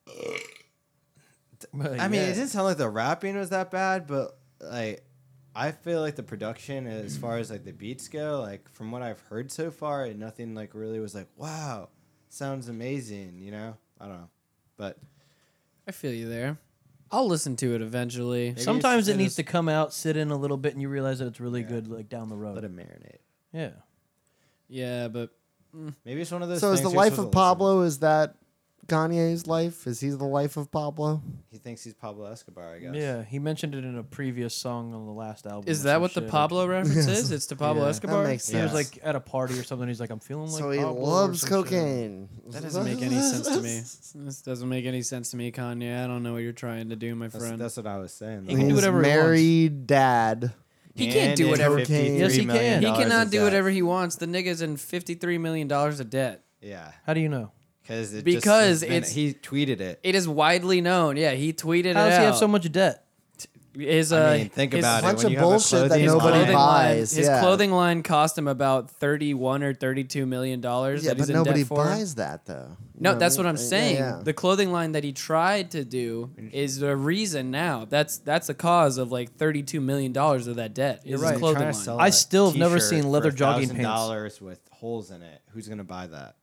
I mean, it didn't sound like the rapping was that bad, but like, I feel like the production, as far as like the beats go, like from what I've heard so far, nothing like really was like, wow, sounds amazing. You know, I don't know, but I feel you there. I'll listen to it eventually. Maybe Sometimes it's- it it needs is- to come out, sit in a little bit, and you realize that it's really Yeah. good, like down the road. let it marinate. Yeah. Yeah, but Maybe it's one of those. So is things the you're life supposed of to listen. Pablo? Is that Kanye's life? Is he the life of Pablo? He thinks he's Pablo Escobar, I guess. Yeah, he mentioned it in a previous song on the last album. is or that some what the shit. Pablo reference is? It's to Pablo Yeah. Escobar? That makes He sense. was like at a party or something. He's like, I'm feeling like so he Pablo or loves some shit. cocaine. That doesn't make any sense to me. This doesn't make any sense to me, Kanye. I don't know what you're trying to do, my That's, friend. that's what I was saying. He can do He's whatever he wants. married dad. He can't do whatever- Yes, he can. He cannot do whatever he wants. The nigga's in fifty-three million dollars of debt. Yeah, How do you know? because it Because just, has been- it's- he tweeted it. It is widely known. Yeah, he tweeted How it does out. he have so much debt? His, uh, I mean, think his, about bunch it. When of you have a bullshit that clothing his nobody line- clothing line, buys, his yeah. clothing line cost him about thirty-one or thirty-two million dollars. Yeah, that he's but in nobody debt for. buys that though. You No, know that's I what mean? I'm Yeah, saying. yeah. The clothing line that he tried to do is the reason now. That's that's the cause of like thirty-two million dollars of that debt. You're Is right. his clothing Trying line. to sell I a still have never t-shirt seen leather for jogging one thousand pants. dollars with holes in it. Who's gonna buy that?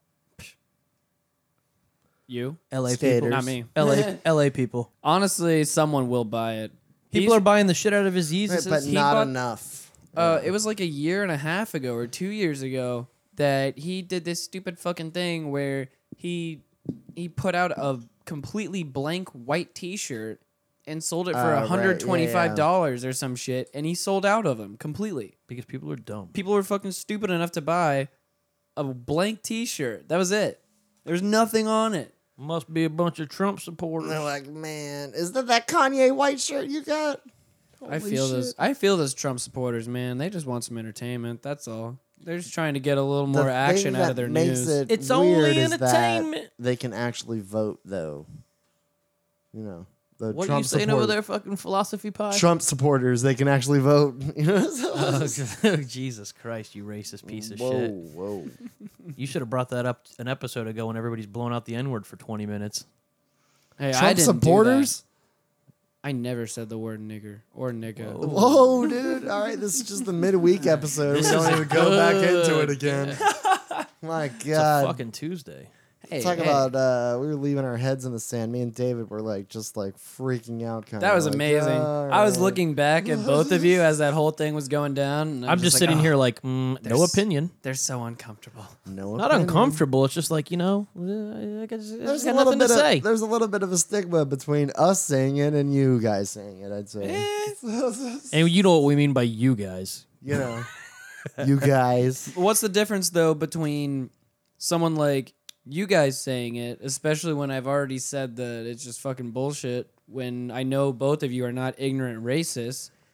You? L A Skaters. people. Not me. L A L A people. Honestly, someone will buy it. People He's- are buying the shit out of his Yeezys. Right, but he not bought- enough. Uh, it was like a year and a half ago or two years ago that he did this stupid fucking thing where he he put out a completely blank white T-shirt and sold it for Uh, right, yeah, one hundred twenty-five dollars yeah. or some shit, and he sold out of them completely. because people are dumb. People were fucking stupid enough to buy a blank T-shirt. That was it. There's nothing on it. Must be a bunch of Trump And supporters. they're like, man, is that that Kanye white shirt you got? I Holy feel those. shit. I feel those Trump supporters, man. They just want some entertainment. That's all. They're just trying to get a little The more thing action out that of their makes news. It It's weird only is that entertainment. they can actually vote, though. You know, the What are Trump you saying support- over there, fucking philosophy pie? Trump supporters, they can actually vote. You know? Oh, Jesus Christ, you racist piece of whoa, shit. whoa. You should have brought that up an episode ago when everybody's blowing out the N word for twenty minutes. Hey, I Trump didn't do supporters? that. I never said the word nigger or nigga. Whoa, dude. All right, this is just the midweek episode. We don't even go back into it again. My It's a God. fucking Tuesday. Hey, Talk hey, about uh, we were leaving our heads in the sand. Me and David were like just like freaking out. Kind that was like, amazing. all I was right. looking back at both of you as that whole thing was going down. and I'm just like, sitting "Oh, here like, mm, no there's- opinion. They're so uncomfortable. No Not opinion. uncomfortable. It's just like, you know, uh, I guess I There's got a little nothing to bit say. of there's a little bit of a stigma between us saying it and you guys saying it. I'd say, And you know what we mean by you guys. you know, you guys. What's the difference though between someone like you guys saying it, especially when I've already said that it's just fucking bullshit, when I know both of you are not ignorant racists,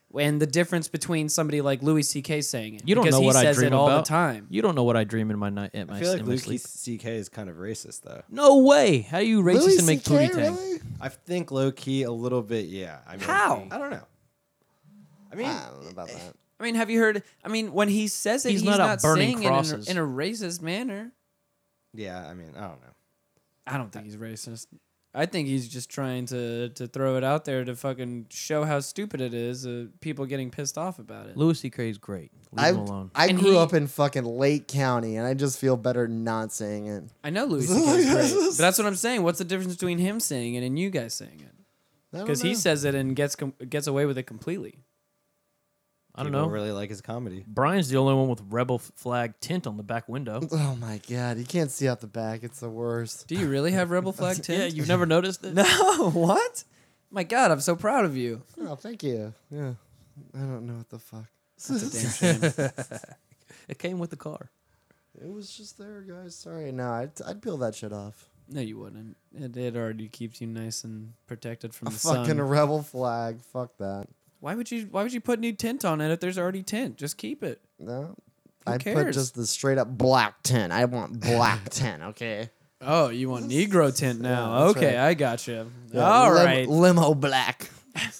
And the difference between somebody like Louis C K saying it. You don't because know what he I says dream it all about. the time. You don't know what I dream in my night at my, I feel like in my Louis sleep. C K is kind of racist though. No way. How are you racist Louis and make C K, Pootie Tang? really? I think low key a little bit. Yeah. I mean, How? I don't know. I mean, I don't know about that. I mean, have you heard? I mean, when he says it, He's he's, not not, out burning saying it in a, crosses. in a racist manner. yeah. I mean, I don't know. I don't think he's racist. I think he's just trying to to throw it out there to fucking show how stupid it is. Uh, people getting pissed off about it. Louis C K is great. Leave I him alone. I And grew he- up in fucking Lake County, and I just feel better not saying it. I know Louis C K is great, but that's what I'm saying. What's the difference between him saying it and you guys saying it? I don't Because he know. says it and gets com- gets away with it completely. I don't People know. really like his comedy. Brian's the only one with rebel flag tint on the back window. Oh my god, you can't see out the back. It's the worst. Do you really have rebel flag tint? Yeah, you've never noticed it? No, what? My God, I'm so proud of you. Oh, thank you. Yeah, I don't know what the fuck. That's a damn shame. It came with the car. It was just there, guys. Sorry. No, I'd, I'd peel that shit off. No, you wouldn't. It, it already keeps you nice and protected from A the fucking sun. rebel flag. Fuck that. Why would you? Why would you put new tint on it if there's already tint? Just keep it. No. Who I put cares? just the straight up black tint. I want black tint, okay? Oh, you want Negro tint now? Yeah, that's Okay, right. I got you. Yeah, All lim- right. Limo black.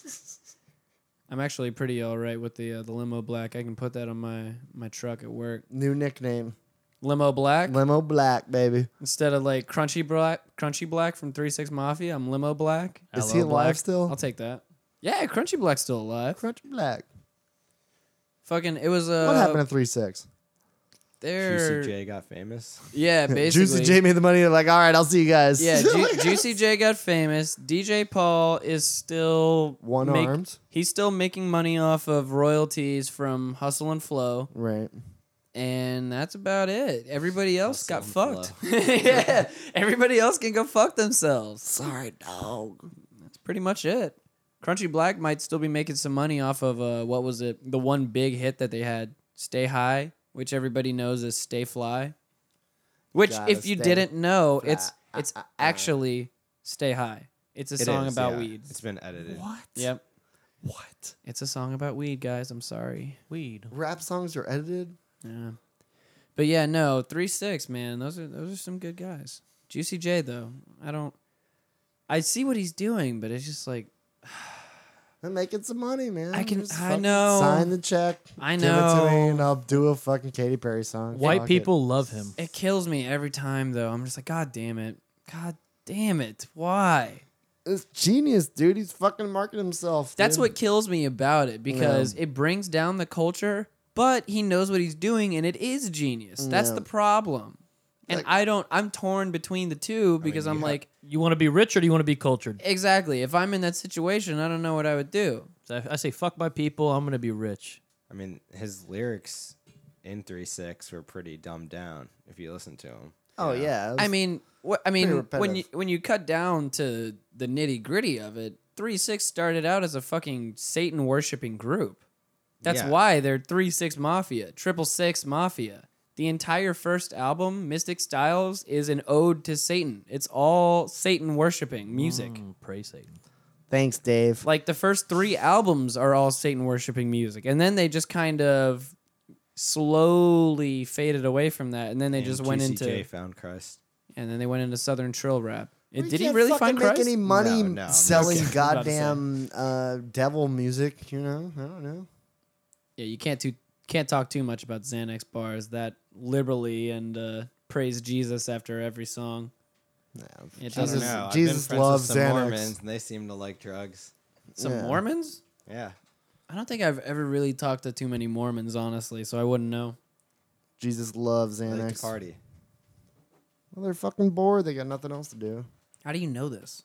I'm actually pretty all right with the uh, the limo black. I can put that on my my truck at work. New nickname. Limo black Limo black, baby. instead of like crunchy black. Crunchy black from three six Mafia. I'm limo black. Is Hello, he alive Black. still? I'll take that. Yeah, crunchy black's still alive. Crunch black. Fucking, it was uh. What happened at three six? There. Juicy J got famous. Yeah, basically. Juicy J made the money. They're like, all right, I'll see you guys. Yeah, Ju- Juicy J got famous. D J Paul is still One make- armed. He's still making money off of royalties from Hustle and Flow, Right. and that's about it. Everybody else got Hustle and fucked. Yeah, everybody else can go fuck themselves. Sorry, dog. That's pretty much it. Crunchy Black might still be making some money off of uh, what was it? The one big hit that they had, "Stay High," which everybody knows is "Stay Fly." Which, Gotta if you stay didn't know, fly. it's it's actually "Stay High." It's a It song is, about yeah. weed. It's been edited. What? Yep, What? it's a song about weed, guys. I'm sorry. Weed. Rap songs are edited? Yeah, but yeah, no, three six, man. Those are those are some good guys. Juicy J though, I don't. I see what he's doing, but it's just like I'm making some money, man. I can- Just I fucking know. Sign the check. I Give it to me, know. and I'll do a fucking Katy Perry song. White Fuck it. people love him. it kills me every time though. I'm just like, God damn it, God damn it, why? It's genius, dude. He's fucking marketing himself. That's dude. what kills me about it because it brings down the culture, but he knows what he's doing and it is genius. That's Yeah. the problem. And Like- I don't, I'm torn between the two because you I'm ha- like, You want to be rich or do you want to be cultured? exactly. If I'm in that situation, I don't know what I would do. So I I say, fuck my people. I'm going to be rich. I mean, his lyrics in three six were pretty dumbed down if you listen to them. Oh, yeah. I mean, what I pretty mean, when you repetitive. when you cut down to the nitty gritty of it, three six started out as a fucking Satan worshiping group. That's Yeah. why they're three six Mafia, triple six Mafia. The entire first album, Mystic Styles, is an ode to Satan. It's all Satan worshiping music. Mm, pray Satan. Thanks, Dave. Like the first three albums are all Satan worshiping music, and then they just kind of slowly faded away from that, and then they And just went Juicy into J found Christ. and then they went into Southern Trill rap. It, We did he can't really fucking find make Christ? any money No, no, I'm selling just- I was about to say. goddamn uh, devil music? You know, I don't know. Yeah, you can't too can't talk too much about Xanax bars that liberally and uh, praise Jesus after every song. Yeah. It I don't doesn't. Jesus- know. Jesus I've been friends loves with some Xanax. Mormons, and they seem to like drugs. Some Yeah. Mormons? Yeah. I don't think I've ever really talked to too many Mormons, honestly, so I wouldn't know. Jesus loves They like Xanax. to party. Well, they're fucking bored. They got nothing else to do. How do you know this?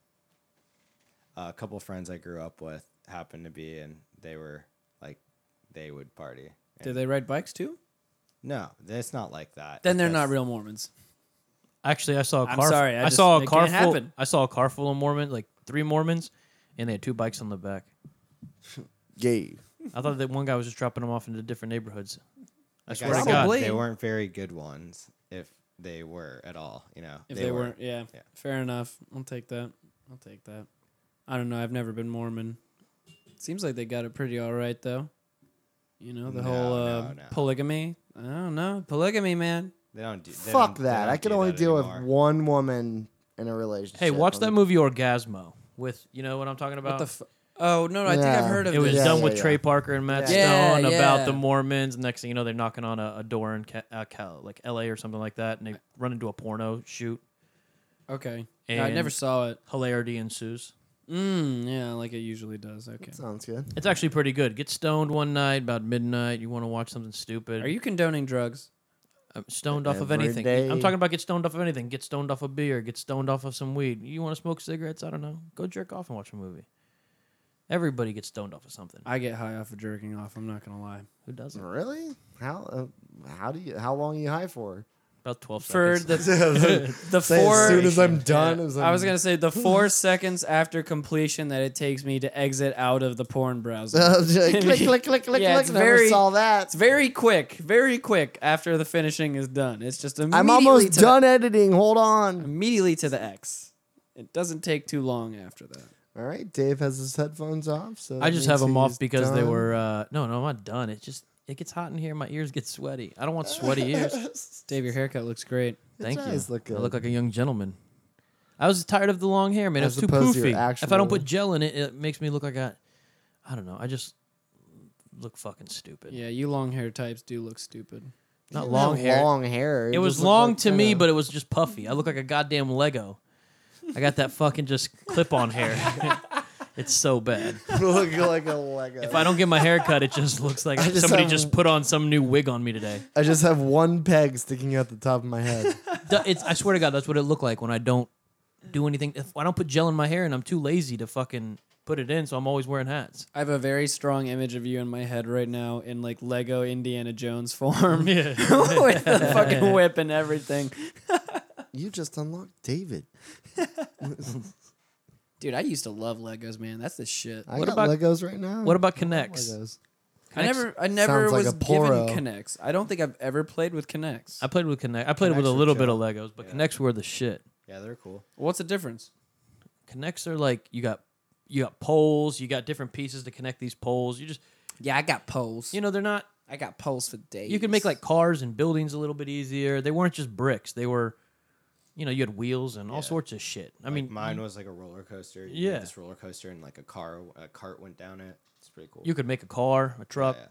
Uh, a couple friends I grew up with happened to be, and they were like, they would party. Did they ride bikes too? No, it's not like that. Then they're not That's- real Mormons. Actually, I saw a I'm car. sorry, I I, just- saw a it car can't full. happen. I saw a car full of Mormons, like three Mormons, and they had two bikes on the back. Gay. I thought that one guy was just dropping them off into different neighborhoods. I Like swear I to said, God. Probably. they weren't very good ones if they were at all. You know, If they, were. weren't, yeah, Yeah. fair enough. I'll take that. I'll take that. I don't know. I've never been Mormon. Seems like they got it pretty all right though. You know the No, whole uh, no, no. polygamy. I don't know polygamy, man. They don't do. They Fuck don't- they that. don't I can do only that deal anymore. with one woman in a relationship. Hey, watch that Um, movie Orgasmo with you know what I'm talking about. What the? F- oh no, no, I think Yeah. I've heard of it was this. Yeah, done yeah, with yeah. Trey Parker and Matt Yeah. Stone Yeah, about yeah. the Mormons. Next thing you know, they're knocking on a, a door in Ca- uh, Cal, like L A or something like that, and they run into a porno shoot. Okay, And I never saw it. Hilarity ensues. Mm, yeah, like it usually does. Okay. Sounds good. It's actually pretty good. Get stoned one night about midnight. You want to watch something stupid. Are you condoning drugs? I'm stoned off of Every anything? day. I'm talking about get stoned off of anything. Get stoned off of beer. Get stoned off of some weed. You want to smoke cigarettes? I don't know. Go jerk off and watch a movie. Everybody gets stoned off of something. I get high off of jerking off. I'm not gonna lie. Who doesn't? Really? How? Uh, how do you? How long are you high for? About twelve For seconds. the the Say four. as soon as I'm done. Yeah, as I was I'm- gonna say the four seconds after completion that it takes me to exit out of the porn browser. Uh, click, click, click, click, Yeah, click. it's Never very- saw that. It's very quick, very quick after the finishing is done. It's just immediately I'm almost to done editing. Hold on. The, immediately to the X. It doesn't take too long after that. All right, Dave has his headphones off. So I that just means have them off he's because they done. were. Uh, no, no, I'm not done. It just it gets hot in here. My ears get sweaty. I don't want sweaty ears. Dave, your haircut looks great. Thank you. eyes look I good. look like a young gentleman. I was tired of the long hair, man. It As was too opposed to poofy. your If I don't actual- put gel in it, it makes me look like I. I don't know. I just look fucking stupid. Yeah, you long hair types do look stupid. He Not didn't long have hair. Long hair. It was just looked long like to me, kinda- but it was just puffy. I look like a goddamn Lego. I got that fucking just clip-on hair. It's so bad. look like a Lego. If I don't get my hair cut, it just looks like I just somebody have- just put on some new wig on me today. I just have one peg sticking out the top of my head. Du- It's, I swear to God, that's what it looked like when I don't do anything. If I don't put gel in my hair and I'm too lazy to fucking put it in, so I'm always wearing hats. I have a very strong image of you in my head right now in like Lego Indiana Jones form. Yeah. With the fucking whip and everything. You just unlocked David. Dude, I used to love Legos, man. That's the shit. I What got about- Legos right now. What about I love Connects? Legos. I never I never Sounds like was a Poro. given Connects. I don't think I've ever played with Connects. I played with Connect. I played with a Connects are little bit of chill. Legos, but Yeah. Connects were the shit. Yeah, they're cool. What's the difference? Connects are like you got you got poles, you got different pieces to connect these poles. You just Yeah, I got poles. you know they're not. I got poles for days. You could make like cars and buildings a little bit easier. They weren't just bricks. They were, you know, you had wheels and all Yeah. sorts of shit. I Like, mean, mine was like a roller coaster. You Yeah. made this roller coaster and like a car, a cart went down it. It's pretty cool. you could make a car, a Yeah, truck. yeah.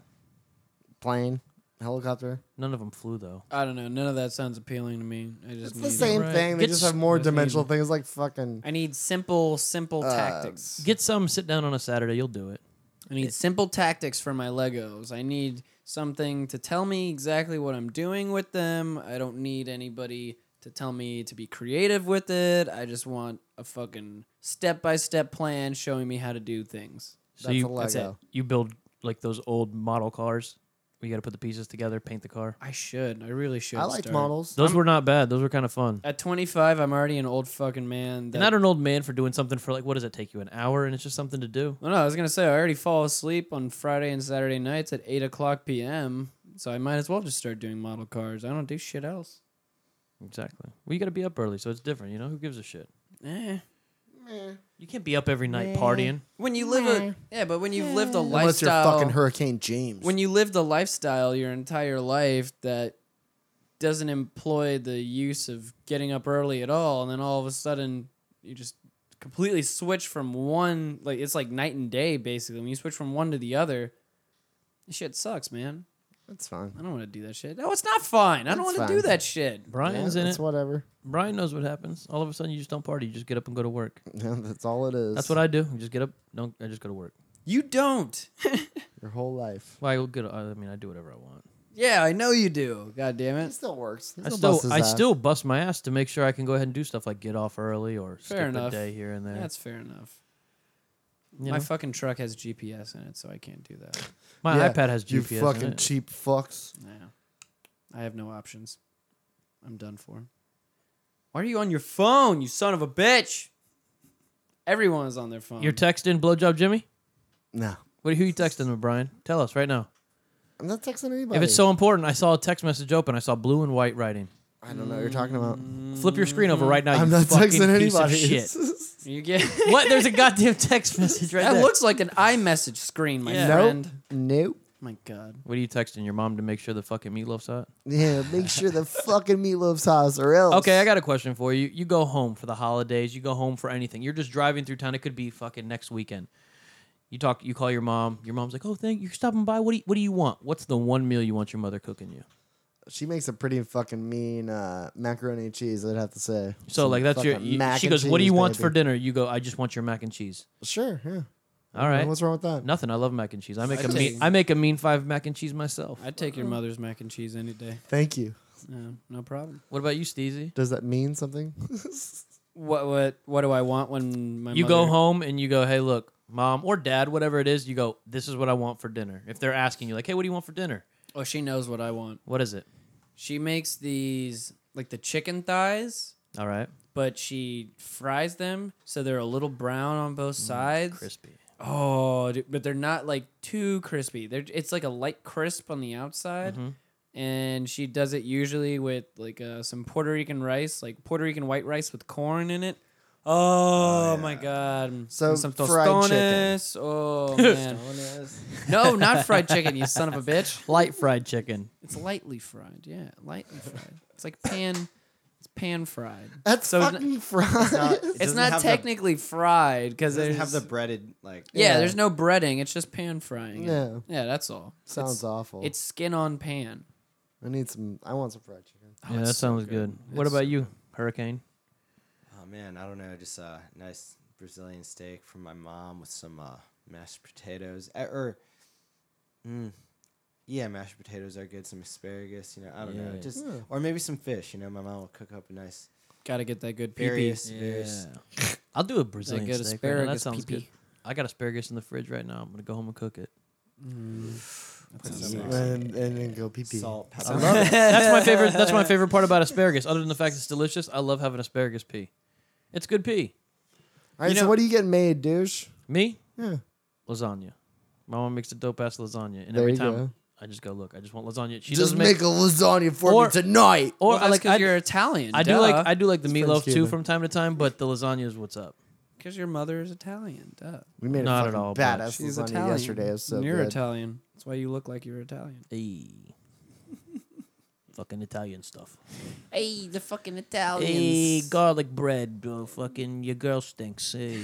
Plane, helicopter. None of them flew though. I don't know. None of that sounds appealing to me. I just It's need the same Right. thing. They Get just s- have more I just need- dimensional things like fucking. I need simple, simple Uh, tactics. Get some, sit down on a Saturday, you'll do it. I need simple tactics for my Legos. I need something to tell me exactly what I'm doing with them. I don't need anybody to tell me to be creative with it. I just want a fucking step by step plan showing me how to do things. So That's you a that's it. Lego. you build like those old model cars where you got to put the pieces together, paint the car. I should. I really should. I like start. models. Those were not bad. Those were kind of fun. At twenty-five, I'm already an old fucking man. That, And not an old man for doing something for like what does it take you an hour and it's just something to do. well, no, I was gonna say I already fall asleep on Friday and Saturday nights at eight o'clock p m. So I might as well just start doing model cars. I don't do shit else. Exactly. Well, you got to be up early, so it's different. You know, who gives a shit? Eh. You can't be up every night partying. When you live a yeah, but when you've lived a Unless you're lifestyle, fucking Hurricane James. when you lived a lifestyle your entire life that doesn't employ the use of getting up early at all, and then all of a sudden you just completely switch from one, like it's like night and day basically. When you switch from one to the other, this shit sucks, man. That's fine. I don't want to do that shit. No, it's not fine. I don't It's want to do fine. that shit. Brian's yeah, in it's it. whatever. Brian knows what happens. All of a sudden, you just don't party. You just get up and go to work. Yeah, that's all it is. That's what I do. I just get up. Don't. I just go to work. You don't. Your whole life. Well, I get. I mean, I do whatever I want. Yeah, I know you do. God damn It it. still works. He I bust still. his I ass. still bust my ass to make sure I can go ahead and do stuff like get off early or skip Fair a enough. day here and there. That's fair enough. You My know? fucking truck has G P S in it, so I can't do that. My Yeah, iPad has G You P S. fucking in it. cheap fucks. Yeah. I have no options. I'm done for. Why are you on your phone, you son of a bitch? Everyone is on their phone. You're texting blowjob Jimmy. No. What? Who you texting with, Brian? Tell us right now. I'm not texting anybody. If it's so important, I saw a text message open. I saw blue and white writing. I don't know what you're talking about. Flip your screen over right now. I'm you not fucking texting piece of anybody. shit. You get What? There's a goddamn text message right that there. looks like an iMessage screen, my Yeah. friend. Nope. My God. What are you texting your mom to make sure the fucking meatloaf's hot? Yeah, make sure the fucking meatloaf's hot or else. Okay, I got a question for you. You go home for the holidays. You go home for anything. You're just driving through town. It could be fucking next weekend. You talk. You call your mom. Your mom's like, "Oh, thank you. You're stopping by. What do you, What do you want? What's the one meal you want your mother cooking you?" She makes a pretty fucking mean uh, macaroni and cheese, I'd have to say. So Some like that's your. fucking You, mac she and goes, "What do cheese, you want baby." for dinner?" You go, "I just want your mac and cheese." Sure, yeah. All right. What's wrong with that? Nothing. I love mac and cheese. I make I'd a take- mean. I make a mean five mac and cheese myself. I'd take your mother's mac and cheese any day. Thank you. No, no problem. What about you, Steezy? Does that mean something? What what what do I want when my You mother... go home and you go, "Hey, look, mom or dad, whatever it is." You go, "This is what I want for dinner." If they're asking you, like, "Hey, what do you want for dinner?" Oh, she knows what I want. What is it? She makes these like the chicken thighs, All right. but she fries them so they're a little brown on both sides. Crispy. Oh, dude, but they're not like too crispy. They're it's like a light crisp on the outside, Mhm. and she does it usually with like uh, some Puerto Rican rice, like Puerto Rican white rice with corn in it. Oh, my god! So, And some fried tostones. Oh man, no, not fried chicken. You son of a bitch! Light fried chicken. It's lightly fried. Yeah, lightly fried. It's like pan. It's pan fried. That's So it's fucking fried. It's not, it It's doesn't not have technically fried The, because it doesn't there's have the breaded like. yeah, Yeah. there's no breading. It's just pan frying. it. Yeah. yeah, that's all. Sounds it's, awful. It's skin on pan. I need some. I want some fried chicken. Oh, Yeah, it's that so sounds good. What It's about so you, good. Hurricane? Oh man, I don't know. Just a nice Brazilian steak from my mom with some uh, mashed potatoes. Uh, or, mm, yeah, mashed potatoes are good. Some asparagus, you know. I don't know. Yeah. Just Yeah. or maybe some fish. You know, my mom will cook up a nice Gotta get that good pee various, pee. various. I'll do a Brazilian good steak. Right now. That asparagus sounds good. pee-pee. I got asparagus in the fridge right now. I'm gonna go home and cook it. Put some, uh, And, and then go pee pee. salt, pepper. I love it. That's my favorite. That's my favorite part about asparagus. Other than the fact it's delicious, I love having asparagus pea. It's good pea. All right, You so know- what are you getting made, douche? Me, Yeah. lasagna. My mom makes a dope ass lasagna, and There every you time go. I just go, look, I just want lasagna. She Just doesn't make, make. a lasagna for Or- me tonight. Or Well, I that's like. because I, you're Italian. I do like. I do like the It's French meatloaf too Cuban. from time to time, but the lasagna is what's up. Because your mother is Italian. Duh. We made Not a at fucking all, but badass She's lasagna Italian. yesterday. It was so and you're good. Italian. That's why you look like you're Italian. Hey. Fucking Italian stuff. Hey, the fucking Italians. Hey, garlic bread, bro. Fucking your girl stinks. Hey.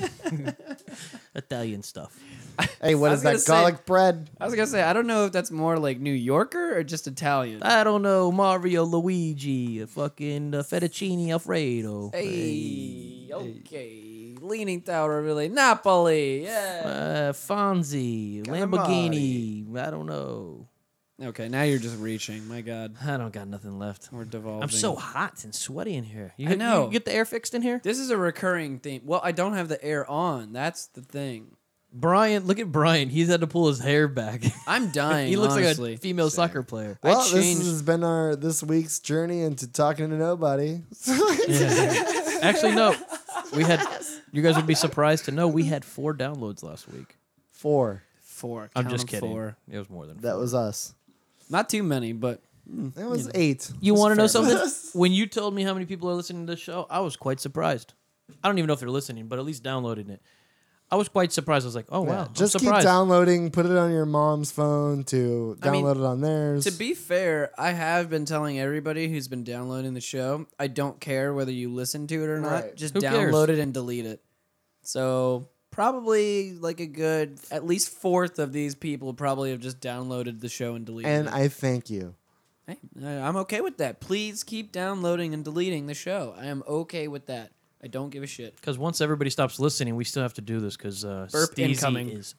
Italian stuff. Hey, what I is was that gonna say- garlic bread? I was gonna say I don't know if that's more like New Yorker or just Italian. I don't know. Mario Luigi. A fucking uh, fettuccine Alfredo. Hey, okay. Leaning Tower, really. Napoli, yeah. Uh, Fonzie. Lamborghini. I don't know. Okay, now you're just reaching. My God, I don't got nothing left. we're devolving. I'm so hot and sweaty in here. You I get- know. You get the air fixed in here? This is a recurring theme. Well, I don't have the air on. That's the thing. Brian, look at Brian. He's had to pull his hair back. I'm dying. he looks honestly. like a female soccer player. I Well, this changed- has been our this week's journey into talking to nobody. Yeah. Actually, no. We had. You guys would be surprised to know we had four downloads last week. Four. Four. I'm Count just them kidding. Four. It was more than That four. was us. Not too many, but That was eight. You want to know fair. something? When you told me how many people are listening to this show, I was quite surprised. I don't even know if they're listening, but at least downloading it. I was quite surprised. I was like, oh, Yeah, wow. I'm just keep surprised. downloading. Put it on your mom's phone to I mean, download it on theirs. to be fair, I have been telling everybody who's been downloading the show, I don't care whether you listen to it or not. Right. Just Who cares? download it and delete it. So probably like a good, at least fourth of these people probably have just downloaded the show and deleted and it. I thank you. Hey, I- I'm okay with that. Please keep downloading and deleting the show. I am okay with that. I don't give a shit. Because once everybody stops listening, we still have to do this because uh, Burp Steezy incoming. is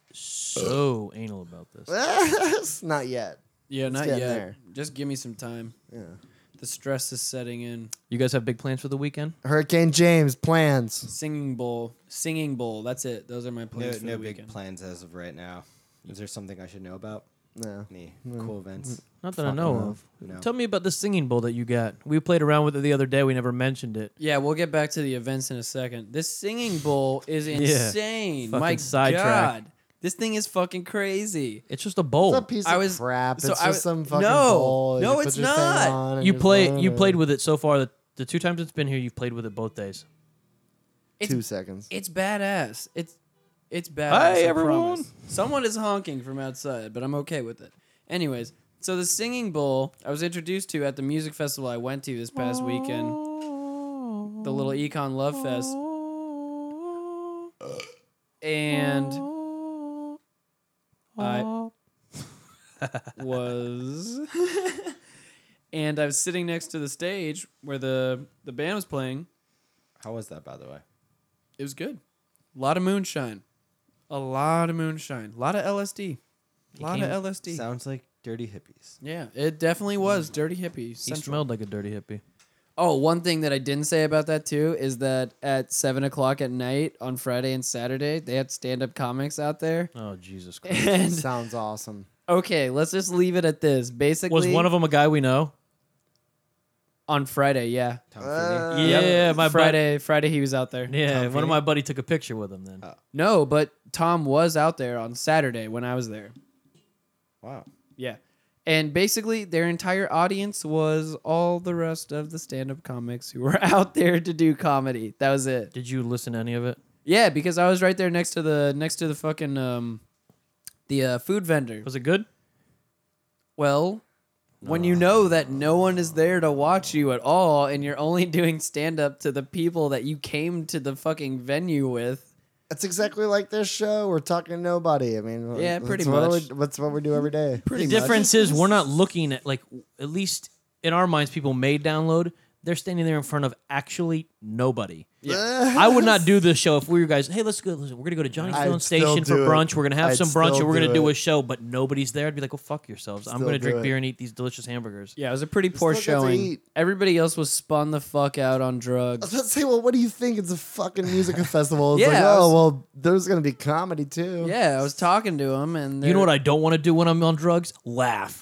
so anal about this. Not yet. Yeah, not getting yet. there. Just give me some time. Yeah. The stress is setting in. You guys have big plans for the weekend? Hurricane James plans. Singing bowl, singing bowl. That's it. Those are my No, plans for no the big weekend. plans as of right now. Is there something I should know about? No. Any No. cool events? Not that I Fuck know no. of. No. Tell me about the singing bowl that you got. We played around with it the other day. We never mentioned it. Yeah, we'll get back to the events in a second. This singing bowl is insane. Fucking My sidetrack. God, this thing is fucking crazy. It's just a bowl. It's a piece I of was- crap. so It's I just was- some fucking no, bowl. no, You put it's your thing not. on and You just play. run You it. played with it so far. The, the two times it's been here, you've played with it both days. It's- two seconds. It's badass. It's it's badass. Hey, I everyone. promise. Someone is honking from outside, but I'm okay with it. Anyways, so the singing bowl I was introduced to at the music festival I went to this past weekend, the little Econ Love Fest, and I was and I was sitting next to the stage where the the band was playing. How was that, by the way? It was good. A lot of moonshine. A lot of moonshine. A lot of L S D. A lot of came- L S D. Sounds like dirty hippies. Yeah, it definitely was dirty hippie. He Central. smelled like a dirty hippie. Oh, one thing that I didn't say about that too is that at seven o'clock at night on Friday and Saturday they had stand-up comics out there. Oh, Jesus Christ. And Sounds awesome. okay, let's just leave it at this. Basically, Was one of them a guy we know? on Friday? Yeah, Tom Uh, Finney. Yeah, my Friday. Friday he was out there. Yeah, Tom one Finney? of my buddy took a picture with him then. Oh. No, but Tom was out there on Saturday when I was there. Wow. Yeah. And basically, their entire audience was all the rest of the stand-up comics who were out there to do comedy. That was it. Did you listen to any of it? Yeah, because I was right there next to the next to the fucking um, the uh, food vendor. Was it good? Well, when you know that no one is there to watch you at all, and you're only doing stand-up to the people that you came to the fucking venue with. That's exactly like this show. We're talking to nobody. I mean, Yeah, that's pretty what much. We, that's what we do every day. Pretty the much. difference is we're not looking at, like, at least in our minds, people may download. They're standing there in front of actually nobody. Yeah. I would not do this show if we were guys, hey, let's go. Listen, we're going to go to Johnny's I'd Filling still Station for do it. brunch. We're going to have I'd some brunch still and we're going to do do a it. show, but nobody's there. I'd be like, go fuck yourselves. I'm Still going to do drink it. beer and eat these delicious hamburgers. Yeah, it was a pretty poor still get to showing. eat. Everybody else was spun the fuck out on I drugs. was about to say, well, what do you think? It's a fucking music festival. It's Yeah, like, I oh, was- well, there's gonna be comedy too. Yeah, I was talking to him, and You know what they're- I don't want to do when I'm on drugs? Laugh.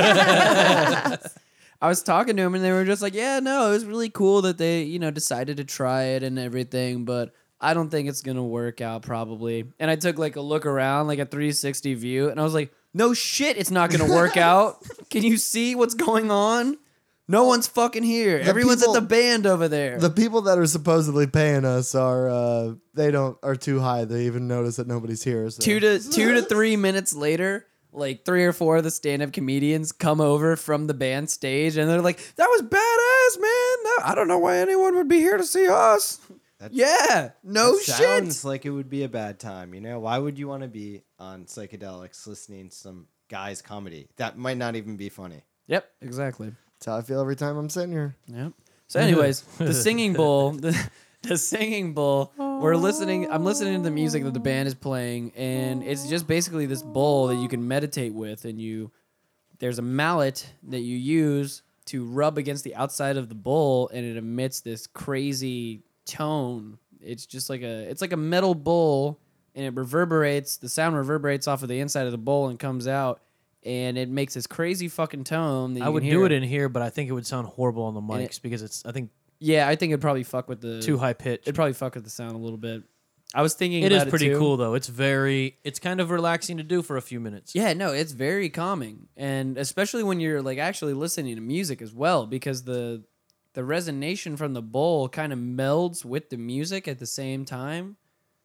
I was talking to him, and they were just like, "Yeah, no, it was really cool that they, you know, decided to try it and everything, but I don't think it's gonna work out probably." And I took like a look around, like a three sixty view, and I was like, "No shit, it's not gonna work out. Can you see what's going on? No one's fucking here. Everyone's people- at the band over there." The people that are supposedly paying us are uh, they don't are too high. They even notice that nobody's here. So. two to two to three minutes later, like three or four of the stand-up comedians come over from the band stage, and they're like, "That was badass, man. That- I don't know why anyone would be here to see us." That- Yeah, no that shit. Sounds like it would be a bad time. You know, why would you want to be on psychedelics listening to some guy's comedy that might not even be funny? Yep, exactly. That's how I feel every time I'm sitting here. Yep. So, anyways, the singing bowl, the, the singing bowl. We're listening. I'm listening to the music that the band is playing, and it's just basically this bowl that you can meditate with, and you there's a mallet that you use to rub against the outside of the bowl, and it emits this crazy tone. It's just like a it's like a metal bowl, and it reverberates. The sound reverberates off of the inside of the bowl and comes out, and it makes this crazy fucking tone. That you I would can do hear. it in here, but I think it would sound horrible on the And mics it- because it's, I think, Yeah, I think it'd probably fuck with the too high pitched. It'd probably fuck with the sound a little bit. I was thinking It about is pretty too. cool though. It's very, it's kind of relaxing to do for a few minutes. Yeah, no, it's very calming, and especially when you're like actually listening to music as well, because the the resonation from the bowl kind of melds with the music at the same time.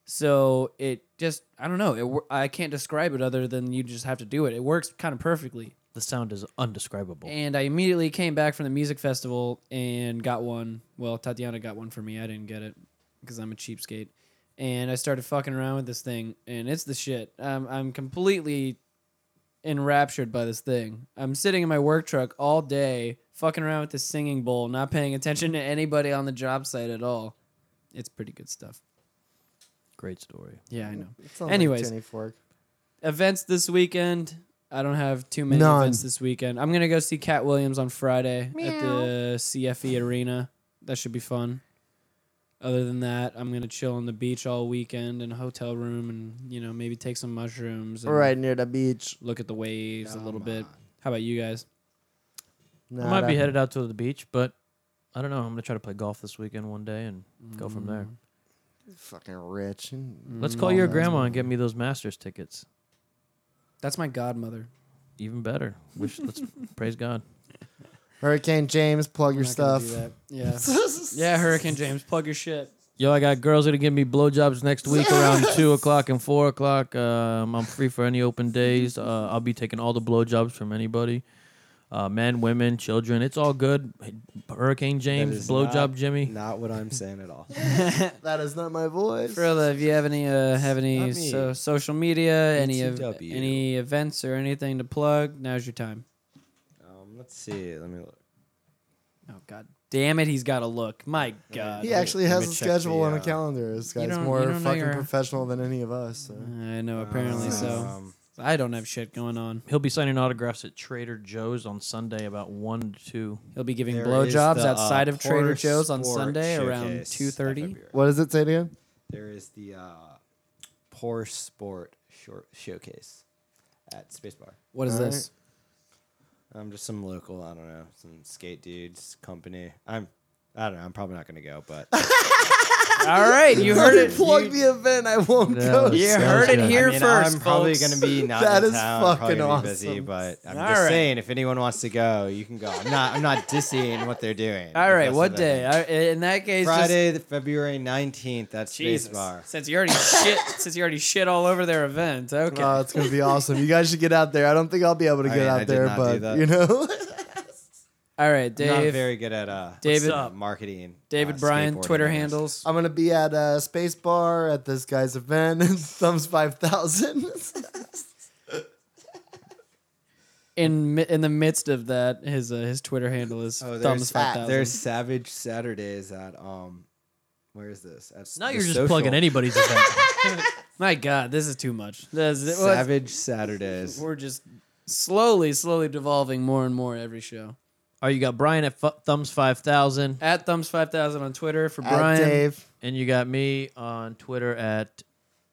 So it just, I don't know, it wor- I can't describe it other than you just have to do it. It works kind of perfectly. The sound is undescribable. And I immediately came back from the music festival and got one. Well, Tatiana got one for me. I didn't get it because I'm a cheapskate. And I started fucking around with this thing, and it's the shit. Um, I'm completely enraptured by this thing. I'm sitting in my work truck all day, fucking around with this singing bowl, not paying attention to anybody on the job site at all. It's pretty good stuff. Great story. Yeah, I know. It sounds Anyways. like Tinny Fork. Events this weekend. I don't have too many None. events this weekend. I'm gonna go see Cat Williams on Friday at the C F E Arena. That should be fun. Other than that, I'm gonna chill on the beach all weekend in a hotel room, and you know maybe take some mushrooms. And Right near the beach. Look at the waves a Come little bit. on. How about you guys? I might be Nada. headed out to the beach, but I don't know. I'm gonna try to play golf this weekend one day and go from there. Fucking rich. Let's Mm, call all your that. grandma and get me those Masters tickets. That's my godmother. Even better. Wish. Let's praise God. Hurricane James, plug your I'm not gonna stuff. do that. Yeah. Yeah, Hurricane James, plug your shit. Yo, I got girls that are giving me blowjobs next week around two o'clock and four o'clock. Um, I'm free for any open days. Uh, I'll be taking all the blowjobs from anybody. Uh, men, women, children. It's all good. Hurricane That James, is blowjob not- Jimmy. Not what I'm saying at all. That is not my voice. Frilla, if you have any uh, have any Not me. so, social media, any E of, T W. any events or anything to plug, now's your time. Um, let's see. Let me look. Oh God damn it, he's got to look. My God. He actually let has me a check schedule the, on a uh, calendar. This guy's don't- more you don't know fucking your- professional than any of us. So. I know, apparently so. Um, I don't have shit going on. He'll be signing autographs at Trader Joe's on Sunday about one to two. He'll be giving there blowjobs is the, outside uh, of Trader Poor Joe's on Sport Sunday around Showcase two at thirty. February. What does it say again? There is the uh, Poor Sport short showcase at Spacebar. What is All this? Um, just some local, I don't know, some skate dudes company. I'm, I don't know. I'm probably not gonna go, but All right, you heard it. Plug You, the event. I won't Yeah, go. you Sounds heard it good. here I mean, first, I'm probably folks. gonna be not That in is town. probably fucking gonna be busy, awesome. but I'm All just right. saying, if anyone wants to go, you can go. I'm not, I'm not dissing what they're doing. All right, That's what I day? think. I, in that case, just- Friday, the February nineteenth. That's Jesus. Spacebar. Since you already shit, since you already shit all over their event. Okay. Oh, it's gonna be awesome. You guys should get out there. I don't think I'll be able to I get mean, I out did there, not do but that. you know. all right, I'm not Dave. very good at uh, David- uh, marketing. David uh, Bryan, skateboarding, Twitter I guess. handles. I'm gonna be at uh, Spacebar at this guy's event. Thumbs five thousand. In mi- in the midst of that, his uh, his Twitter handle is Oh, thumbs there's, five thousand. there's Savage Saturdays at um, where is this? At Now the you're just Social. plugging anybody's event. My God, this is too much. This is- well, Savage Saturdays. we're just slowly, slowly devolving more and more every show. All right, you got Brian at F- Thumbs five thousand, At thumbs five thousand on Twitter for At Brian. Dave. and you got me on Twitter at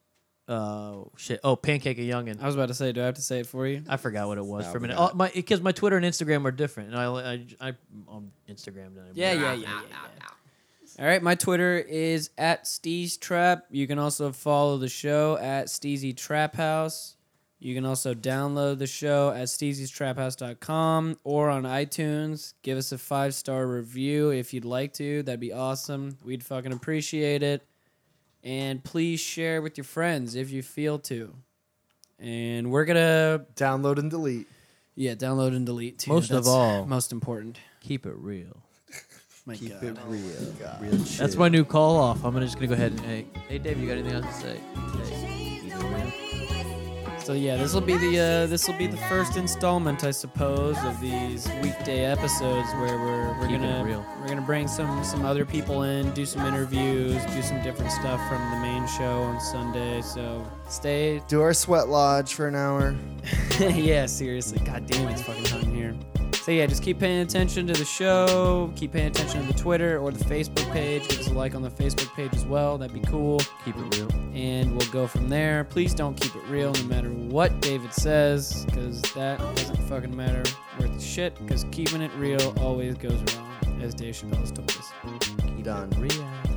uh shit. Oh, Pancake a Youngin. I was about to say, do I have to say it for you? I forgot what it was No, for a we minute. got Oh, my because my Twitter and Instagram are different, and I I I on Instagram. now. Yeah, yeah, yeah, yeah, yeah. All right, my Twitter is at Steez Trap. You can also follow the show at Steezy Trap House. You can also download the show at steezys trap house dot com or on iTunes. Give us a five-star review if you'd like to. That'd be awesome. We'd fucking appreciate it. And please share with your friends if you feel to. And we're going to, Download and delete. yeah, download and delete too. Most of That's all. most important. Keep it real. My Keep God. it real. Real That's shit. my new call off. I'm gonna just gonna go ahead and hey, hey Dave, you got anything else to say? Hey, keep it real. So yeah, this will be the uh, this will be the first installment, I suppose, of these weekday episodes where we're we're Keep it gonna real. we're gonna bring some some other people in, do some interviews, do some different stuff from the main show on Sunday. So stay. Do our sweat lodge for an hour. Yeah, seriously, god damn, it's fucking hot in here. So yeah, just keep paying attention to the show, keep paying attention to the Twitter or the Facebook page. Give us a like on the Facebook page as well. That'd be cool. Keep it real. And we'll go from there. Please don't keep it real no matter what David says, because that doesn't fucking matter worth a shit, because keeping it real always goes wrong, as Dave Chappelle has told us. Keep Done. it real.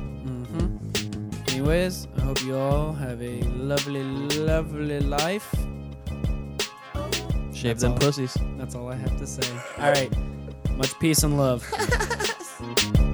Mm-hmm. Anyways, I hope you all have a lovely, lovely life. Shave That's them all. pussies. That's all I have to say. All right. Much peace and love.